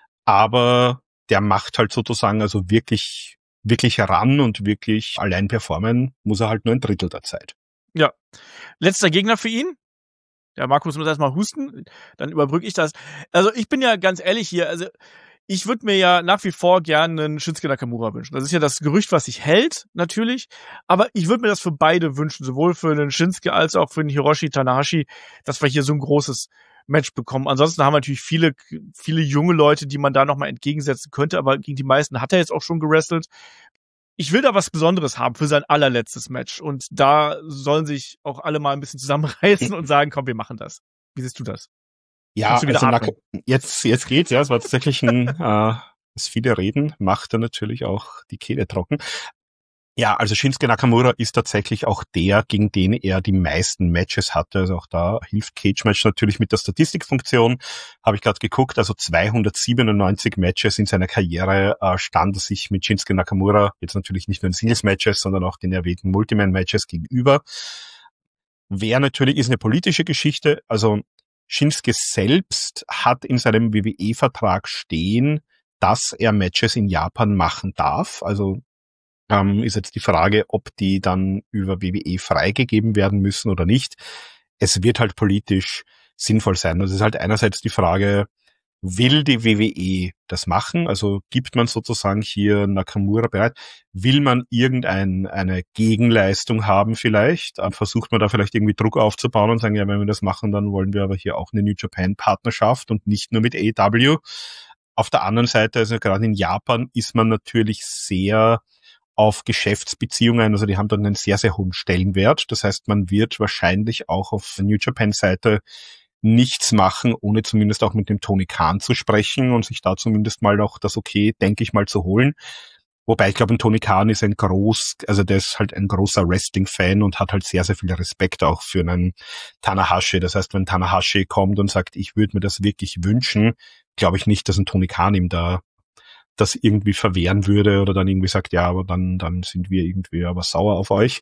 Aber der macht halt sozusagen also wirklich, wirklich ran und wirklich allein performen muss er halt nur ein Drittel der Zeit. Ja. Letzter Gegner für ihn? Der Markus muss erstmal husten, dann überbrücke ich das. Also ich bin ja ganz ehrlich hier, also ich würde mir ja nach wie vor gerne einen Shinsuke Nakamura wünschen. Das ist ja das Gerücht, was sich hält, natürlich. Aber ich würde mir das für beide wünschen, sowohl für den Shinsuke als auch für den Hiroshi Tanahashi, dass wir hier so ein großes Match bekommen. Ansonsten haben wir natürlich viele, viele junge Leute, die man da nochmal entgegensetzen könnte, aber gegen die meisten hat er jetzt auch schon gewrestelt. Ich will da was Besonderes haben für sein allerletztes Match. Und da sollen sich auch alle mal ein bisschen zusammenreißen und sagen, komm, wir machen das. Wie siehst du das? Ja, also Nak- jetzt, jetzt geht's, ja. Es war tatsächlich ein, äh, das viele Reden macht er natürlich auch die Kehle trocken. Ja, also Shinsuke Nakamura ist tatsächlich auch der, gegen den er die meisten Matches hatte. Also auch da hilft Cage Match natürlich mit der Statistikfunktion. Habe ich gerade geguckt, also zweihundertsiebenundneunzig Matches in seiner Karriere äh, stand er sich mit Shinsuke Nakamura, jetzt natürlich nicht nur in Singles-Matches, sondern auch den erwähnten Multiman-Matches gegenüber. Wer natürlich ist eine politische Geschichte, also Shinsuke selbst hat in seinem W W E-Vertrag stehen, dass er Matches in Japan machen darf, also Ähm, ist jetzt die Frage, ob die dann über W W E freigegeben werden müssen oder nicht. Es wird halt politisch sinnvoll sein. Das ist halt einerseits die Frage, will die W W E das machen? Also gibt man sozusagen hier Nakamura bereit? Will man irgendeine eine Gegenleistung haben vielleicht? Versucht man da vielleicht irgendwie Druck aufzubauen und sagen, ja, wenn wir das machen, dann wollen wir aber hier auch eine New Japan Partnerschaft und nicht nur mit A E W. Auf der anderen Seite, also gerade in Japan ist man natürlich sehr auf Geschäftsbeziehungen, also die haben dann einen sehr, sehr hohen Stellenwert. Das heißt, man wird wahrscheinlich auch auf New Japan-Seite nichts machen, ohne zumindest auch mit dem Tony Khan zu sprechen und sich da zumindest mal auch das Okay, denke ich mal, zu holen. Wobei ich glaube, ein Tony Khan ist ein groß, also der ist halt ein großer Wrestling-Fan und hat halt sehr, sehr viel Respekt auch für einen Tanahashi. Das heißt, wenn Tanahashi kommt und sagt, ich würde mir das wirklich wünschen, glaube ich nicht, dass ein Tony Khan ihm da das irgendwie verwehren würde oder dann irgendwie sagt, ja, aber dann dann sind wir irgendwie aber sauer auf euch.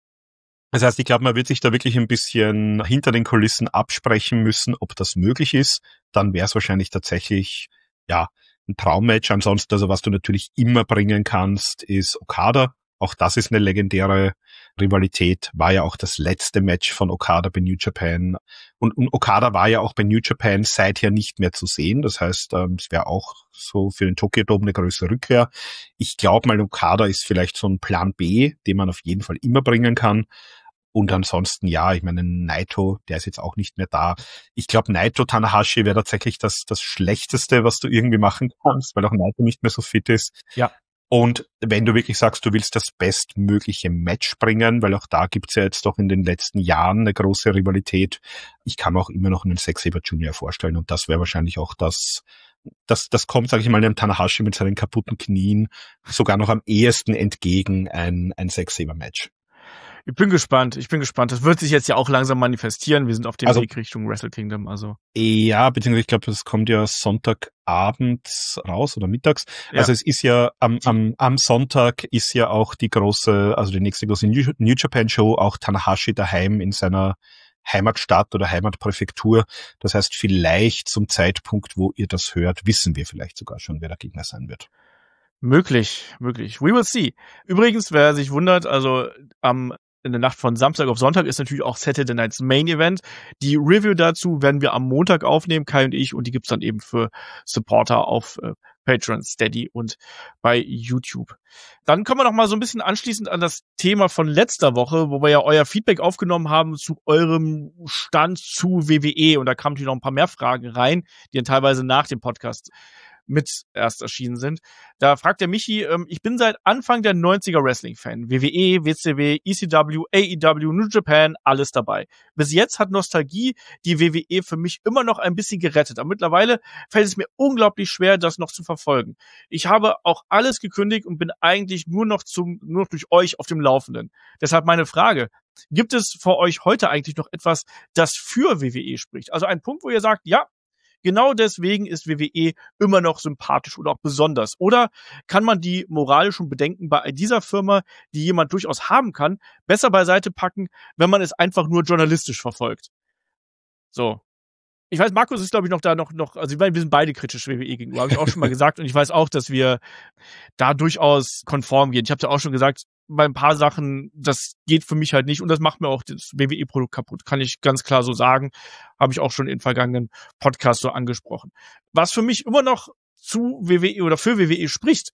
Das heißt, ich glaube, man wird sich da wirklich ein bisschen hinter den Kulissen absprechen müssen, ob das möglich ist. Dann wäre es wahrscheinlich tatsächlich, ja, ein Traummatch. Ansonsten, also was du natürlich immer bringen kannst, ist Okada. Auch das ist eine legendäre Rivalität, war ja auch das letzte Match von Okada bei New Japan. Und, und Okada war ja auch bei New Japan seither nicht mehr zu sehen. Das heißt, ähm, es wäre auch so für den Tokyo Dome eine größere Rückkehr. Ich glaube mal, Okada ist vielleicht so ein Plan B, den man auf jeden Fall immer bringen kann. Und ansonsten, ja, ich meine, Naito, der ist jetzt auch nicht mehr da. Ich glaube, Naito Tanahashi wäre tatsächlich das, das Schlechteste, was du irgendwie machen kannst, weil auch Naito nicht mehr so fit ist. Ja. Und wenn du wirklich sagst, du willst das bestmögliche Match bringen, weil auch da gibt's ja jetzt doch in den letzten Jahren eine große Rivalität. Ich kann mir auch immer noch einen Zack Sabre Junior vorstellen und das wäre wahrscheinlich auch das, das, das kommt, sage ich mal, dem Tanahashi mit seinen kaputten Knien sogar noch am ehesten entgegen ein, ein Zack Sabre Match. Ich bin gespannt, ich bin gespannt. Das wird sich jetzt ja auch langsam manifestieren. Wir sind auf dem also, Weg Richtung Wrestle Kingdom, also. Ja, beziehungsweise ich glaube, es kommt ja Sonntagabend abends raus oder mittags. Ja. Also es ist ja am, am, am Sonntag ist ja auch die große, also die nächste große New, New Japan Show, auch Tanahashi daheim in seiner Heimatstadt oder Heimatpräfektur. Das heißt, vielleicht zum Zeitpunkt, wo ihr das hört, wissen wir vielleicht sogar schon, wer der Gegner sein wird. Möglich, möglich. We will see. Übrigens, wer sich wundert, also am in der Nacht von Samstag auf Sonntag ist natürlich auch Saturday Night's Main Event. Die Review dazu werden wir am Montag aufnehmen, Kai und ich, und die gibt's dann eben für Supporter auf äh, Patreon, Steady und bei YouTube. Dann kommen wir noch mal so ein bisschen anschließend an das Thema von letzter Woche, wo wir ja euer Feedback aufgenommen haben zu eurem Stand zu W W E, und da kamen natürlich noch ein paar mehr Fragen rein, die dann teilweise nach dem Podcast mit erst erschienen sind. Da fragt der Michi, ähm, ich bin seit Anfang der neunziger Wrestling-Fan. W W E, W C W, E C W, A E W, New Japan, alles dabei. Bis jetzt hat Nostalgie die W W E für mich immer noch ein bisschen gerettet. Aber mittlerweile fällt es mir unglaublich schwer, das noch zu verfolgen. Ich habe auch alles gekündigt und bin eigentlich nur noch zum, nur noch durch euch auf dem Laufenden. Deshalb meine Frage: Gibt es für euch heute eigentlich noch etwas, das für W W E spricht? Also ein Punkt, wo ihr sagt, ja, genau deswegen ist W W E immer noch sympathisch oder auch besonders. Oder kann man die moralischen Bedenken bei dieser Firma, die jemand durchaus haben kann, besser beiseite packen, wenn man es einfach nur journalistisch verfolgt? So. Ich weiß, Markus ist, glaube ich, noch da noch, noch, also ich meine, wir sind beide kritisch W W E gegenüber, habe ich auch schon mal gesagt. Und ich weiß auch, dass wir da durchaus konform gehen. Ich habe ja auch schon gesagt, bei ein paar Sachen, das geht für mich halt nicht und das macht mir auch das W W E-Produkt kaputt, kann ich ganz klar so sagen. Habe ich auch schon in vergangenen Podcasts so angesprochen. Was für mich immer noch zu W W E oder für W W E spricht: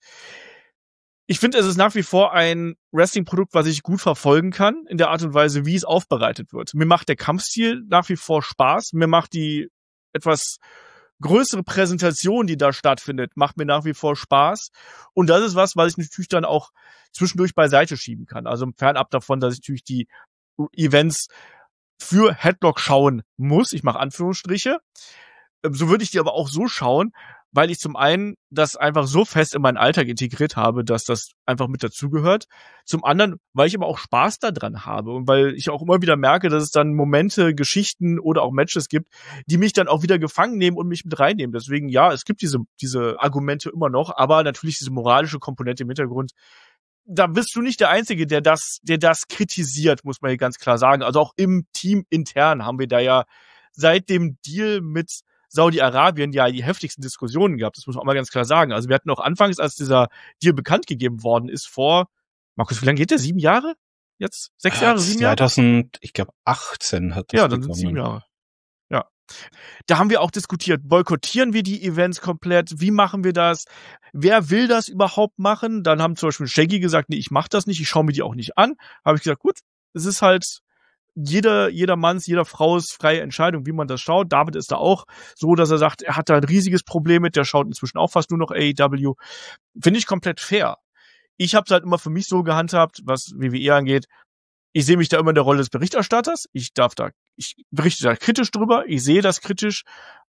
Ich finde, es ist nach wie vor ein Wrestling-Produkt, was ich gut verfolgen kann, in der Art und Weise, wie es aufbereitet wird. Mir macht der Kampfstil nach wie vor Spaß. Mir macht die etwas größere Präsentation, die da stattfindet, macht mir nach wie vor Spaß. Und das ist was, was ich natürlich dann auch zwischendurch beiseite schieben kann. Also fernab davon, dass ich natürlich die Events für Headlock schauen muss. Ich mache Anführungsstriche. So würde ich die aber auch so schauen, weil ich zum einen das einfach so fest in meinen Alltag integriert habe, dass das einfach mit dazugehört. Zum anderen, weil ich aber auch Spaß daran habe und weil ich auch immer wieder merke, dass es dann Momente, Geschichten oder auch Matches gibt, die mich dann auch wieder gefangen nehmen und mich mit reinnehmen. Deswegen, ja, es gibt diese diese Argumente immer noch, aber natürlich diese moralische Komponente im Hintergrund. Da bist du nicht der Einzige, der das, der das kritisiert, muss man hier ganz klar sagen. Also auch im Team intern haben wir da ja seit dem Deal mit Saudi-Arabien ja die heftigsten Diskussionen gehabt. Das muss man auch mal ganz klar sagen. Also wir hatten auch anfangs, als dieser Deal bekannt gegeben worden ist, vor, Markus, wie lange geht der? Sieben Jahre? Jetzt? Sechs Jahre? Sieben Jahre? zweitausend, ich glaube, achtzehn hat das Ja, dann sind es sieben Jahre. Ja. Da haben wir auch diskutiert, boykottieren wir die Events komplett? Wie machen wir das? Wer will das überhaupt machen? Dann haben zum Beispiel Shaggy gesagt, nee, ich mach das nicht, ich schaue mir die auch nicht an. Habe ich gesagt, gut, es ist halt jeder, jeder Manns, jeder Frau's freie Entscheidung, wie man das schaut. David ist da auch so, dass er sagt, er hat da ein riesiges Problem mit, der schaut inzwischen auch fast nur noch A E W. Finde ich komplett fair. Ich habe es halt immer für mich so gehandhabt, was W W E angeht. Ich sehe mich da immer in der Rolle des Berichterstatters. Ich darf da, ich berichte da kritisch drüber. Ich sehe das kritisch.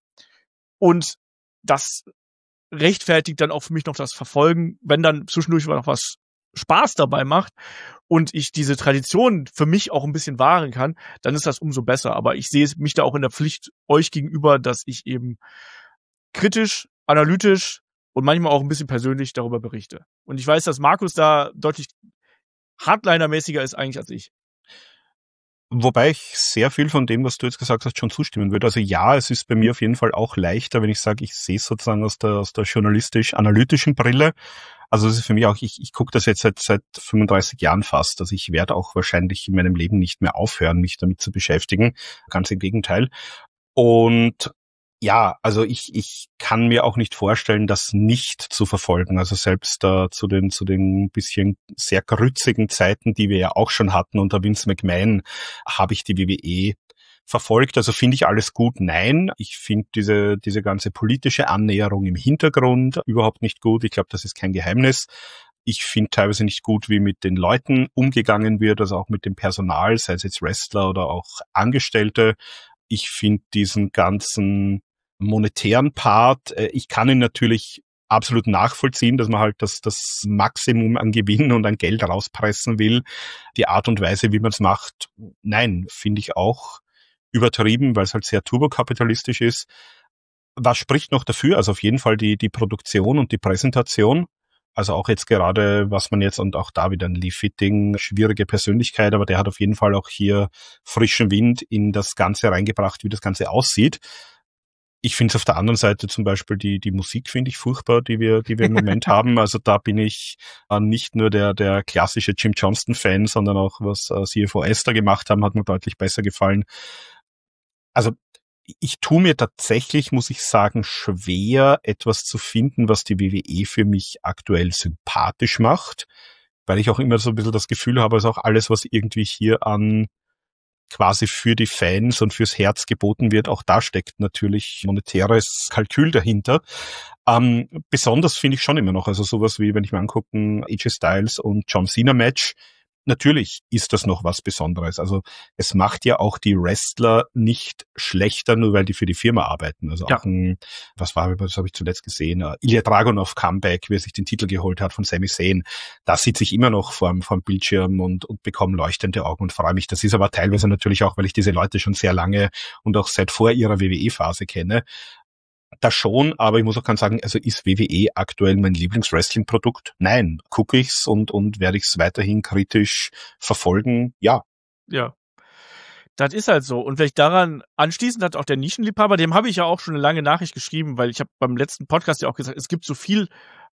Und das rechtfertigt dann auch für mich noch das Verfolgen, wenn dann zwischendurch noch was Spaß dabei macht und ich diese Tradition für mich auch ein bisschen wahren kann, dann ist das umso besser. Aber ich sehe mich da auch in der Pflicht euch gegenüber, dass ich eben kritisch, analytisch und manchmal auch ein bisschen persönlich darüber berichte. Und ich weiß, dass Markus da deutlich Hardliner-mäßiger ist eigentlich als ich. Wobei ich sehr viel von dem, was du jetzt gesagt hast, schon zustimmen würde. Also ja, es ist bei mir auf jeden Fall auch leichter, wenn ich sage, ich sehe es sozusagen aus der, aus der journalistisch-analytischen Brille. Also das ist für mich auch, ich, ich gucke das jetzt seit, seit fünfunddreißig Jahren fast. Also ich werde auch wahrscheinlich in meinem Leben nicht mehr aufhören, mich damit zu beschäftigen. Ganz im Gegenteil. Und ja, also ich, ich kann mir auch nicht vorstellen, das nicht zu verfolgen. Also selbst äh, zu den, zu den bisschen sehr grützigen Zeiten, die wir ja auch schon hatten unter Vince McMahon, habe ich die W W E verfolgt. Also finde ich alles gut? Nein. Ich finde diese, diese ganze politische Annäherung im Hintergrund überhaupt nicht gut. Ich glaube, das ist kein Geheimnis. Ich finde teilweise nicht gut, wie mit den Leuten umgegangen wird, also auch mit dem Personal, sei es jetzt Wrestler oder auch Angestellte. Ich finde diesen ganzen monetären Part, ich kann ihn natürlich absolut nachvollziehen, dass man halt das, das Maximum an Gewinn und an Geld rauspressen will. Die Art und Weise, wie man es macht, nein, finde ich auch übertrieben, weil es halt sehr turbokapitalistisch ist. Was spricht noch dafür? Also auf jeden Fall die, die Produktion und die Präsentation. Also auch jetzt gerade, was man jetzt, und auch da wieder ein Lee Fitting, schwierige Persönlichkeit, aber der hat auf jeden Fall auch hier frischen Wind in das Ganze reingebracht, wie das Ganze aussieht. Ich finde es auf der anderen Seite zum Beispiel die, die Musik finde ich furchtbar, die wir, die wir im Moment haben. Also da bin ich äh, nicht nur der, der klassische Jim Johnston-Fan, sondern auch was äh, C F O S da gemacht haben, hat mir deutlich besser gefallen. Also ich tue mir tatsächlich, muss ich sagen, schwer, etwas zu finden, was die W W E für mich aktuell sympathisch macht, weil ich auch immer so ein bisschen das Gefühl habe, also auch alles, was irgendwie hier an quasi für die Fans und fürs Herz geboten wird, auch da steckt natürlich monetäres Kalkül dahinter. Ähm, besonders finde ich schon immer noch, also sowas wie, wenn ich mir angucken, A J Styles und John Cena Match, natürlich ist das noch was Besonderes. Also es macht ja auch die Wrestler nicht schlechter, nur weil die für die Firma arbeiten. Also ja. Auch ein, was war, was habe ich zuletzt gesehen? Uh, Ilya Dragunov Comeback, wie er sich den Titel geholt hat von Sami Zayn. Da sitze ich immer noch vor dem Bildschirm und, und bekomme leuchtende Augen und freue mich. Das ist aber teilweise natürlich auch, weil ich diese Leute schon sehr lange und auch seit vor ihrer W W E-Phase kenne. Das schon, aber ich muss auch ganz sagen, also ist W W E aktuell mein Lieblings-Wrestling-Produkt? Nein. Gucke ich's und, und werde ich's weiterhin kritisch verfolgen? Ja. Ja. Das ist halt so. Und vielleicht daran anschließend hat auch der Nischenliebhaber, dem habe ich ja auch schon eine lange Nachricht geschrieben, weil ich habe beim letzten Podcast ja auch gesagt, es gibt so viel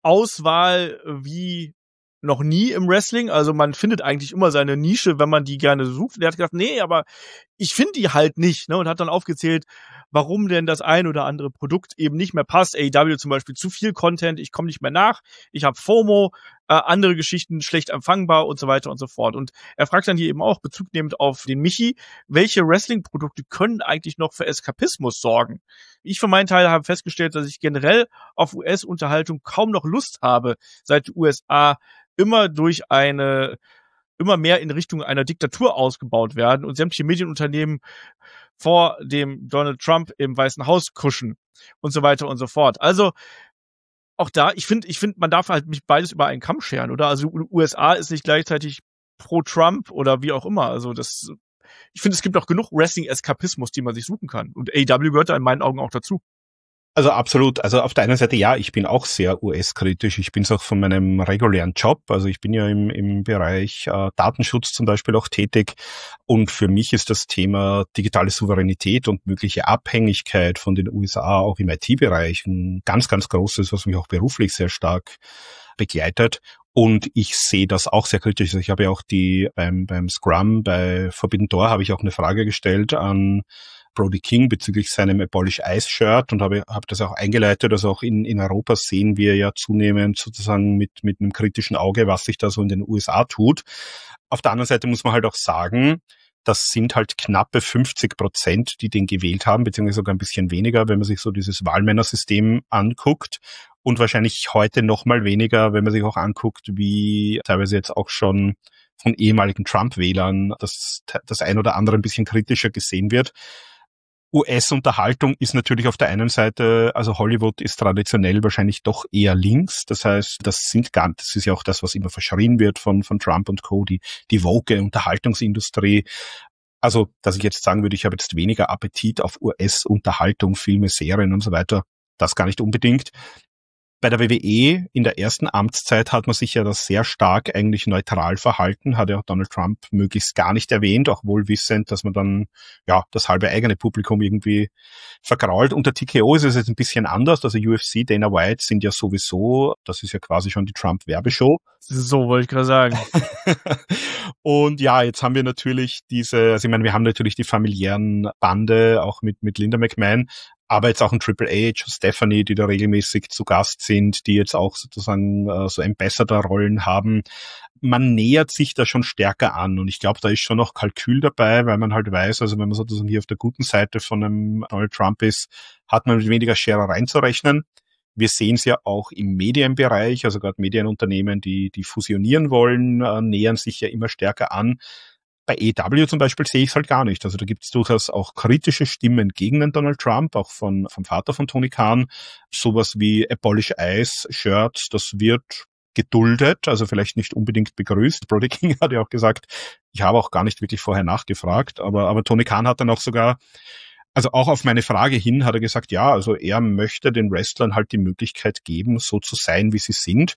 Auswahl wie noch nie im Wrestling. Also man findet eigentlich immer seine Nische, wenn man die gerne sucht. Der hat gesagt, nee, aber ich finde die halt nicht, ne? Und hat dann aufgezählt, warum denn das ein oder andere Produkt eben nicht mehr passt. A E W zum Beispiel zu viel Content, ich komme nicht mehr nach, ich habe FOMO, äh, andere Geschichten schlecht empfangbar und so weiter und so fort. Und er fragt dann hier eben auch, bezugnehmend auf den Michi, welche Wrestling-Produkte können eigentlich noch für Eskapismus sorgen? Ich für meinen Teil habe festgestellt, dass ich generell auf U S-Unterhaltung kaum noch Lust habe, seit die U S A immer durch eine, immer mehr in Richtung einer Diktatur ausgebaut werden und sämtliche Medienunternehmen vor dem Donald Trump im Weißen Haus kuschen und so weiter und so fort. Also auch da, ich finde, ich finde, man darf halt nicht beides über einen Kamm scheren, oder? Also U S A ist nicht gleichzeitig pro Trump oder wie auch immer. Also das, ich finde, es gibt auch genug Wrestling-Eskapismus, die man sich suchen kann. Und A E W gehört da in meinen Augen auch dazu. Also absolut. Also auf der einen Seite ja, ich bin auch sehr U S-kritisch. Ich bin es auch von meinem regulären Job. Also ich bin ja im, im Bereich äh, Datenschutz zum Beispiel auch tätig. Und für mich ist das Thema digitale Souveränität und mögliche Abhängigkeit von den U S A auch im I T-Bereich ein ganz, ganz großes, was mich auch beruflich sehr stark begleitet. Und ich sehe das auch sehr kritisch. Also ich habe ja auch die beim, beim Scrum bei Forbidden Door habe ich auch eine Frage gestellt an Brody King bezüglich seinem Abolish Ice Shirt und habe, habe das auch eingeleitet. Also auch in, in Europa sehen wir ja zunehmend sozusagen mit, mit einem kritischen Auge, was sich da so in den U S A tut. Auf der anderen Seite muss man halt auch sagen, das sind halt knappe fünfzig Prozent, die den gewählt haben, beziehungsweise sogar ein bisschen weniger, wenn man sich so dieses Wahlmännersystem anguckt. Und wahrscheinlich heute noch mal weniger, wenn man sich auch anguckt, wie teilweise jetzt auch schon von ehemaligen Trump-Wählern das, das ein oder andere ein bisschen kritischer gesehen wird. U S-Unterhaltung ist natürlich auf der einen Seite, also Hollywood ist traditionell wahrscheinlich doch eher links. Das heißt, das sind gar, das ist ja auch das, was immer verschrien wird von, von Trump und Co., die, die woke Unterhaltungsindustrie. Also, dass ich jetzt sagen würde, ich habe jetzt weniger Appetit auf U S-Unterhaltung, Filme, Serien und so weiter, das gar nicht unbedingt. Bei der W W E in der ersten Amtszeit hat man sich ja das sehr stark eigentlich neutral verhalten, hat ja Donald Trump möglichst gar nicht erwähnt, auch wohl wissend, dass man dann ja das halbe eigene Publikum irgendwie vergrault. Unter T K O ist es jetzt ein bisschen anders, also U F C, Dana White sind ja sowieso, das ist ja quasi schon die Trump-Werbeshow. So wollte ich gerade sagen. Und ja, jetzt haben wir natürlich diese, also ich meine, wir haben natürlich die familiären Bande, auch mit mit Linda McMahon, aber jetzt auch ein Triple H, Stephanie, die da regelmäßig zu Gast sind, die jetzt auch sozusagen äh, so Ambassador-Rollen haben. Man nähert sich da schon stärker an und ich glaube, da ist schon noch Kalkül dabei, weil man halt weiß, also wenn man sozusagen hier auf der guten Seite von einem Donald Trump ist, hat man mit weniger Schere reinzurechnen. Wir sehen es ja auch im Medienbereich, also gerade Medienunternehmen, die die fusionieren wollen, äh, nähern sich ja immer stärker an. Bei A E W zum Beispiel sehe ich es halt gar nicht. Also da gibt es durchaus auch kritische Stimmen gegen den Donald Trump, auch von vom Vater von Tony Khan. Sowas wie Abolish Ice Shirts, das wird geduldet, also vielleicht nicht unbedingt begrüßt. Brody King hat ja auch gesagt, ich habe auch gar nicht wirklich vorher nachgefragt, aber aber Tony Khan hat dann auch sogar Also auch auf meine Frage hin hat er gesagt, ja, also er möchte den Wrestlern halt die Möglichkeit geben, so zu sein, wie sie sind.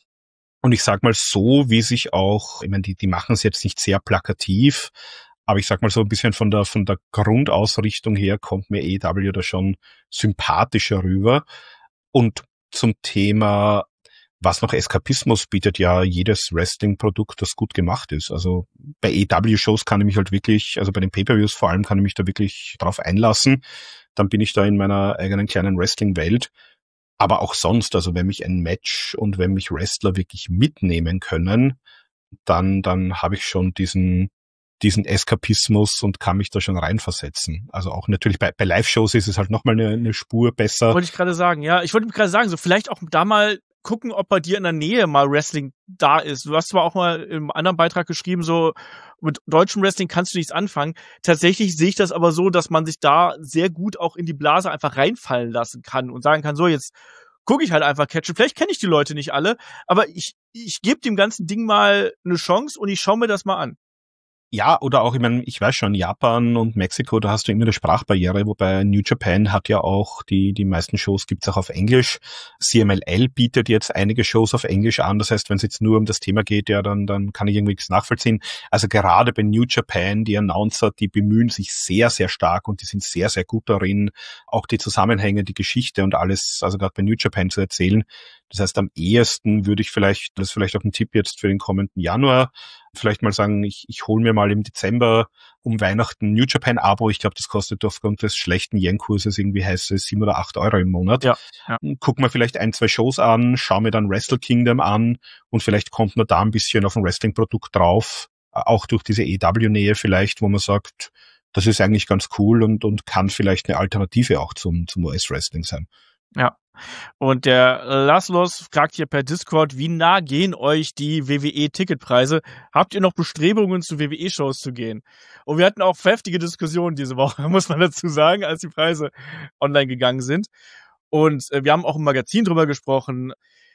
Und ich sag mal so, wie sich auch, ich meine, die, die machen es jetzt nicht sehr plakativ, aber ich sag mal so ein bisschen von der, von der Grundausrichtung her kommt mir A E W da schon sympathischer rüber. Und zum Thema, was noch Eskapismus bietet, ja jedes Wrestling-Produkt, das gut gemacht ist. Also bei A E W-Shows kann ich mich halt wirklich, also bei den Pay-Per-Views vor allem kann ich mich da wirklich drauf einlassen. Dann bin ich da in meiner eigenen kleinen Wrestling-Welt. Aber auch sonst, also wenn mich ein Match und wenn mich Wrestler wirklich mitnehmen können, dann, dann habe ich schon diesen, diesen Eskapismus und kann mich da schon reinversetzen. Also auch natürlich bei, bei Live-Shows ist es halt nochmal eine, eine Spur besser. Wollte ich gerade sagen, ja. Ich wollte gerade sagen, so vielleicht auch da mal gucken, ob bei dir in der Nähe mal Wrestling da ist. Du hast zwar auch mal im anderen Beitrag geschrieben, so mit deutschem Wrestling kannst du nichts anfangen. Tatsächlich sehe ich das aber so, dass man sich da sehr gut auch in die Blase einfach reinfallen lassen kann und sagen kann, so jetzt gucke ich halt einfach Catch. Vielleicht kenne ich die Leute nicht alle, aber ich ich gebe dem ganzen Ding mal eine Chance und ich schaue mir das mal an. Ja, oder auch, ich meine, ich weiß schon, Japan und Mexiko, da hast du immer eine Sprachbarriere, wobei New Japan hat ja auch, die die meisten Shows gibt's auch auf Englisch. C M L L bietet jetzt einige Shows auf Englisch an, das heißt, wenn es jetzt nur um das Thema geht, ja, dann dann kann ich irgendwie nichts nachvollziehen. Also gerade bei New Japan, die Announcer, die bemühen sich sehr, sehr stark und die sind sehr, sehr gut darin, auch die Zusammenhänge, die Geschichte und alles, also gerade bei New Japan zu erzählen. Das heißt, am ehesten würde ich vielleicht, das ist vielleicht auch ein Tipp jetzt für den kommenden Januar, vielleicht mal sagen, ich, ich hole mir mal im Dezember um Weihnachten New Japan Abo. Ich glaube, das kostet aufgrund des schlechten Yen-Kurses irgendwie heißt es sieben oder acht Euro im Monat. Ja, ja. Guck mir vielleicht ein, zwei Shows an, schau mir dann Wrestle Kingdom an und vielleicht kommt man da ein bisschen auf ein Wrestling-Produkt drauf, auch durch diese A E W-Nähe vielleicht, wo man sagt, das ist eigentlich ganz cool und, und kann vielleicht eine Alternative auch zum, zum U S-Wrestling sein. Ja. Und der Laszlos fragt hier per Discord, wie nah gehen euch die W W E-Ticketpreise? Habt ihr noch Bestrebungen, zu W W E-Shows zu gehen? Und wir hatten auch heftige Diskussionen diese Woche, muss man dazu sagen, als die Preise online gegangen sind. Und äh, wir haben auch im Magazin drüber gesprochen.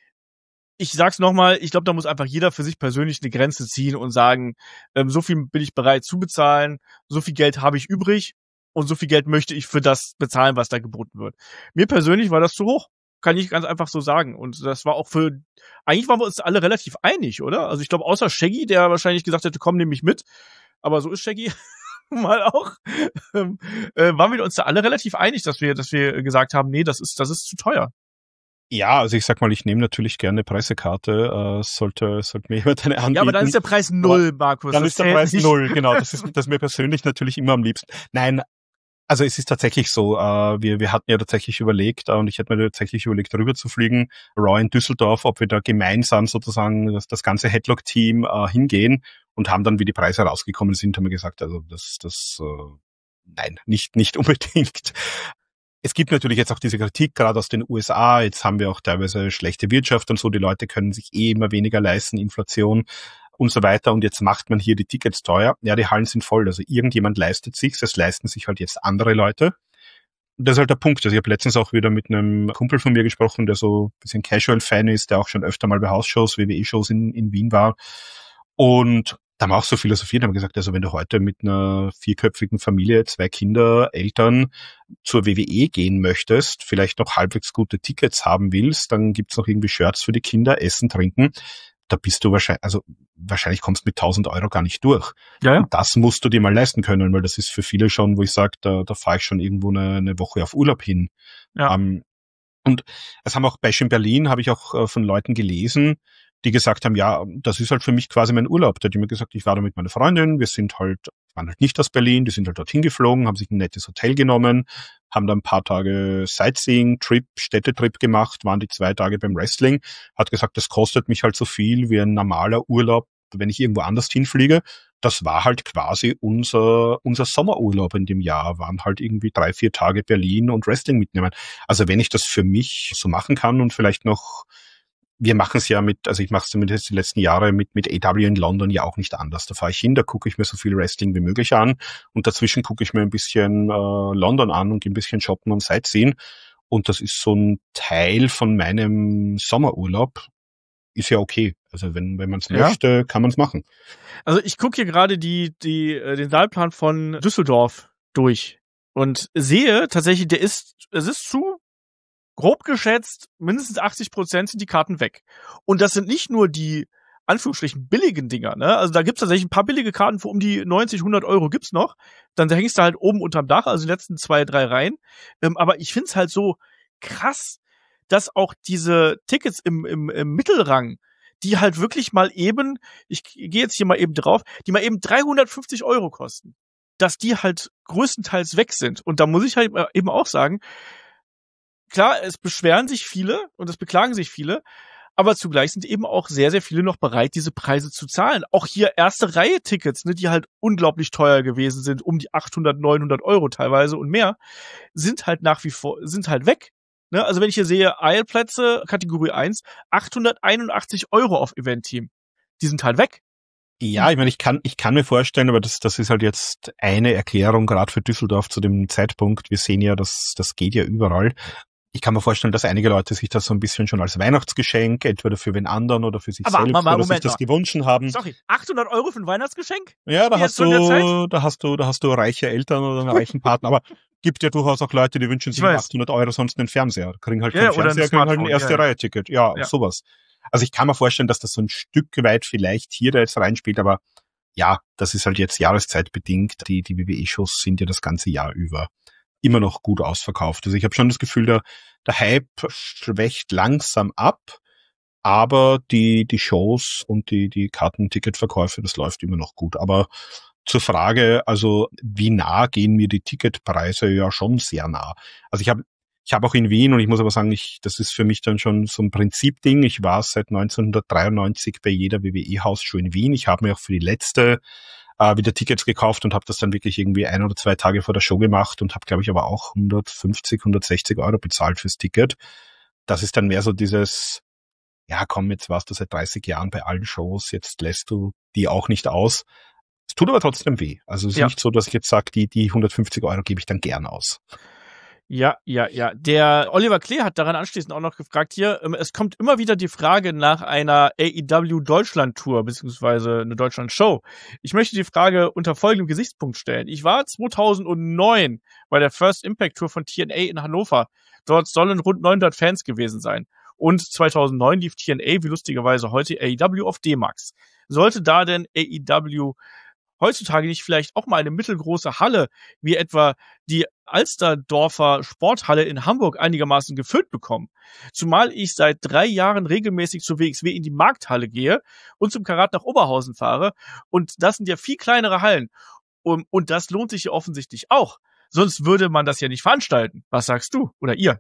Ich sag's nochmal, ich glaube, da muss einfach jeder für sich persönlich eine Grenze ziehen und sagen, ähm, so viel bin ich bereit zu bezahlen, so viel Geld habe ich übrig. Und so viel Geld möchte ich für das bezahlen, was da geboten wird. Mir persönlich war das zu hoch. Kann ich ganz einfach so sagen. Und das war auch für, eigentlich waren wir uns alle relativ einig, oder? Also ich glaube, außer Shaggy, der wahrscheinlich gesagt hätte, komm, nimm mich mit. Aber so ist Shaggy mal auch. Ähm, äh, waren wir uns da alle relativ einig, dass wir, dass wir gesagt haben, nee, das ist, das ist zu teuer. Ja, also ich sag mal, ich nehme natürlich gerne Pressekarte, äh, sollte, sollte mir jemand eine anbieten. Ja, aber dann ist der Preis null, Markus. Dann das ist der Preis nicht. null, genau. Das ist, das ist mir persönlich natürlich immer am liebsten. Nein, also es ist tatsächlich so, äh, wir wir hatten ja tatsächlich überlegt, äh, und ich hätte mir tatsächlich überlegt, rüber zu fliegen, Raw in Düsseldorf, ob wir da gemeinsam sozusagen das, das ganze Headlock-Team äh, hingehen und haben dann, wie die Preise rausgekommen sind, haben wir gesagt, also das, das, äh, nein, nicht nicht unbedingt. Es gibt natürlich jetzt auch diese Kritik, gerade aus den U S A, jetzt haben wir auch teilweise schlechte Wirtschaft und so, die Leute können sich eh immer weniger leisten, Inflation und so weiter. Und jetzt macht man hier die Tickets teuer. Ja, die Hallen sind voll. Also irgendjemand leistet sich's. Es leisten sich halt jetzt andere Leute. Und das ist halt der Punkt. Also ich habe letztens auch wieder mit einem Kumpel von mir gesprochen, der so ein bisschen Casual-Fan ist, der auch schon öfter mal bei Hausshows, W W E-Shows in, in Wien war. Und da haben wir auch so philosophiert, haben gesagt, also wenn du heute mit einer vierköpfigen Familie, zwei Kinder, Eltern zur W W E gehen möchtest, vielleicht noch halbwegs gute Tickets haben willst, dann gibt's noch irgendwie Shirts für die Kinder, Essen, Trinken. Da bist du wahrscheinlich, also wahrscheinlich kommst du mit tausend Euro gar nicht durch. Ja, ja. Und das musst du dir mal leisten können, weil das ist für viele schon, wo ich sage, da, da fahre ich schon irgendwo eine, eine Woche auf Urlaub hin. Ja. Um, und es haben auch Bash in Berlin, habe ich auch äh, von Leuten gelesen, die gesagt haben, ja, das ist halt für mich quasi mein Urlaub. Da hat mir gesagt, ich war da mit meiner Freundin, wir sind halt, waren halt nicht aus Berlin, die sind halt dorthin geflogen, haben sich ein nettes Hotel genommen, haben da ein paar Tage Sightseeing, Trip, Städtetrip gemacht, waren die zwei Tage beim Wrestling, hat gesagt, das kostet mich halt so viel wie ein normaler Urlaub, wenn ich irgendwo anders hinfliege. Das war halt quasi unser, unser Sommerurlaub in dem Jahr, waren halt irgendwie drei, vier Tage Berlin und Wrestling mitnehmen. Also wenn ich das für mich so machen kann und vielleicht noch, wir machen es ja mit, also ich mache es zumindest die letzten Jahre mit mit A E W in London ja auch nicht anders. Da fahre ich hin, da gucke ich mir so viel Wrestling wie möglich an und dazwischen gucke ich mir ein bisschen äh, London an und gehe ein bisschen shoppen und Sightseeing. Und das ist so ein Teil von meinem Sommerurlaub. Ist ja okay. Also wenn wenn man es Ja. möchte, kann man es machen. Also ich gucke hier gerade die die äh, den Saalplan von Düsseldorf durch. Und sehe tatsächlich, der ist, es ist zu grob geschätzt, mindestens achtzig Prozent sind die Karten weg. Und das sind nicht nur die, Anführungsstrichen, billigen Dinger, ne? Also da gibt's tatsächlich ein paar billige Karten für um die neunzig, hundert Euro gibt's noch. Dann hängst du halt oben unterm Dach, also die letzten zwei, drei Reihen. Ähm, aber ich find's halt so krass, dass auch diese Tickets im, im, im Mittelrang, die halt wirklich mal eben, ich gehe jetzt hier mal eben drauf, die mal eben dreihundertfünfzig Euro kosten, dass die halt größtenteils weg sind. Und da muss ich halt eben auch sagen, klar, es beschweren sich viele und es beklagen sich viele, aber zugleich sind eben auch sehr, sehr viele noch bereit, diese Preise zu zahlen. Auch hier erste Reihe Tickets, ne, die halt unglaublich teuer gewesen sind, um die achthundert, neunhundert Euro teilweise und mehr, sind halt nach wie vor, sind halt weg. Ne? Also wenn ich hier sehe, Eilplätze, Kategorie eins, achthunderteinundachtzig Euro auf Event-Team. Die sind halt weg. Ja, ich meine, ich kann, ich kann mir vorstellen, aber das, das ist halt jetzt eine Erklärung, gerade für Düsseldorf zu dem Zeitpunkt. Wir sehen ja, das, das geht ja überall. Ich kann mir vorstellen, dass einige Leute sich das so ein bisschen schon als Weihnachtsgeschenk, entweder für wen anderen oder für sich aber, selbst, Mama, oder Moment, sich das gewünscht haben. Sorry, achthundert Euro für ein Weihnachtsgeschenk? Ja, da Hier hast zu der du, Zeit? da hast du, da hast du reiche Eltern oder einen reichen Partner, aber gibt ja durchaus auch Leute, die wünschen sich achthundert Euro sonst einen Fernseher, kriegen halt Ja, keinen Fernseher, kriegen halt ein erste ja, ja. Reihe Ticket, ja, Ja. sowas. Also ich kann mir vorstellen, dass das so ein Stück weit vielleicht hier da jetzt reinspielt, aber ja, das ist halt jetzt jahreszeitbedingt. Die, die W W E-Shows sind ja das ganze Jahr über immer noch gut ausverkauft. Also ich habe schon das Gefühl, der, der Hype schwächt langsam ab, aber die, die Shows und die, die Kartenticketverkäufe, das läuft immer noch gut. Aber zur Frage, also wie nah gehen mir die Ticketpreise? Ja, schon sehr nah. Also ich habe ich habe auch in Wien, und ich muss aber sagen, ich, das ist für mich dann schon so ein Prinzipding. Ich war seit neunzehnhundertdreiundneunzig bei jeder W W E-Hausshow in Wien. Ich habe mir auch für die letzte äh, wieder Tickets gekauft und habe das dann wirklich irgendwie ein oder zwei Tage vor der Show gemacht und habe, glaube ich, aber auch hundertfünfzig, hundertsechzig Euro bezahlt fürs Ticket. Das ist dann mehr so dieses, ja komm, jetzt warst du seit dreißig Jahren bei allen Shows, jetzt lässt du die auch nicht aus. Es tut aber trotzdem weh. Also es ist Ja. nicht so, dass ich jetzt sage, die, die hundertfünfzig Euro gebe ich dann gern aus. Ja, ja, ja. Der Oliver Klee hat daran anschließend auch noch gefragt hier, ähm, es kommt immer wieder die Frage nach einer A E W Deutschland Tour, beziehungsweise eine Deutschland Show. Ich möchte die Frage unter folgendem Gesichtspunkt stellen. Ich war zweitausendneun bei der First Impact Tour von T N A in Hannover. Dort sollen rund neunhundert Fans gewesen sein. Und zweitausendneun lief T N A, wie lustigerweise heute, A E W auf D-Max. Sollte da denn A E W heutzutage nicht vielleicht auch mal eine mittelgroße Halle, wie etwa die Alsterdorfer Sporthalle in Hamburg, einigermaßen gefüllt bekommen? Zumal ich seit drei Jahren regelmäßig zur W X W in die Markthalle gehe und zum Karat nach Oberhausen fahre. Und das sind ja viel kleinere Hallen. Und, und das lohnt sich ja offensichtlich auch. Sonst würde man das ja nicht veranstalten. Was sagst du oder ihr?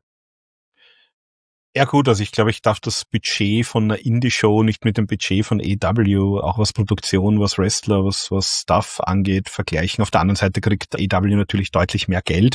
Ja gut, also ich glaube, ich darf das Budget von einer Indie-Show nicht mit dem Budget von A E W, auch was Produktion, was Wrestler, was was Stuff angeht, vergleichen. Auf der anderen Seite kriegt A E W natürlich deutlich mehr Geld.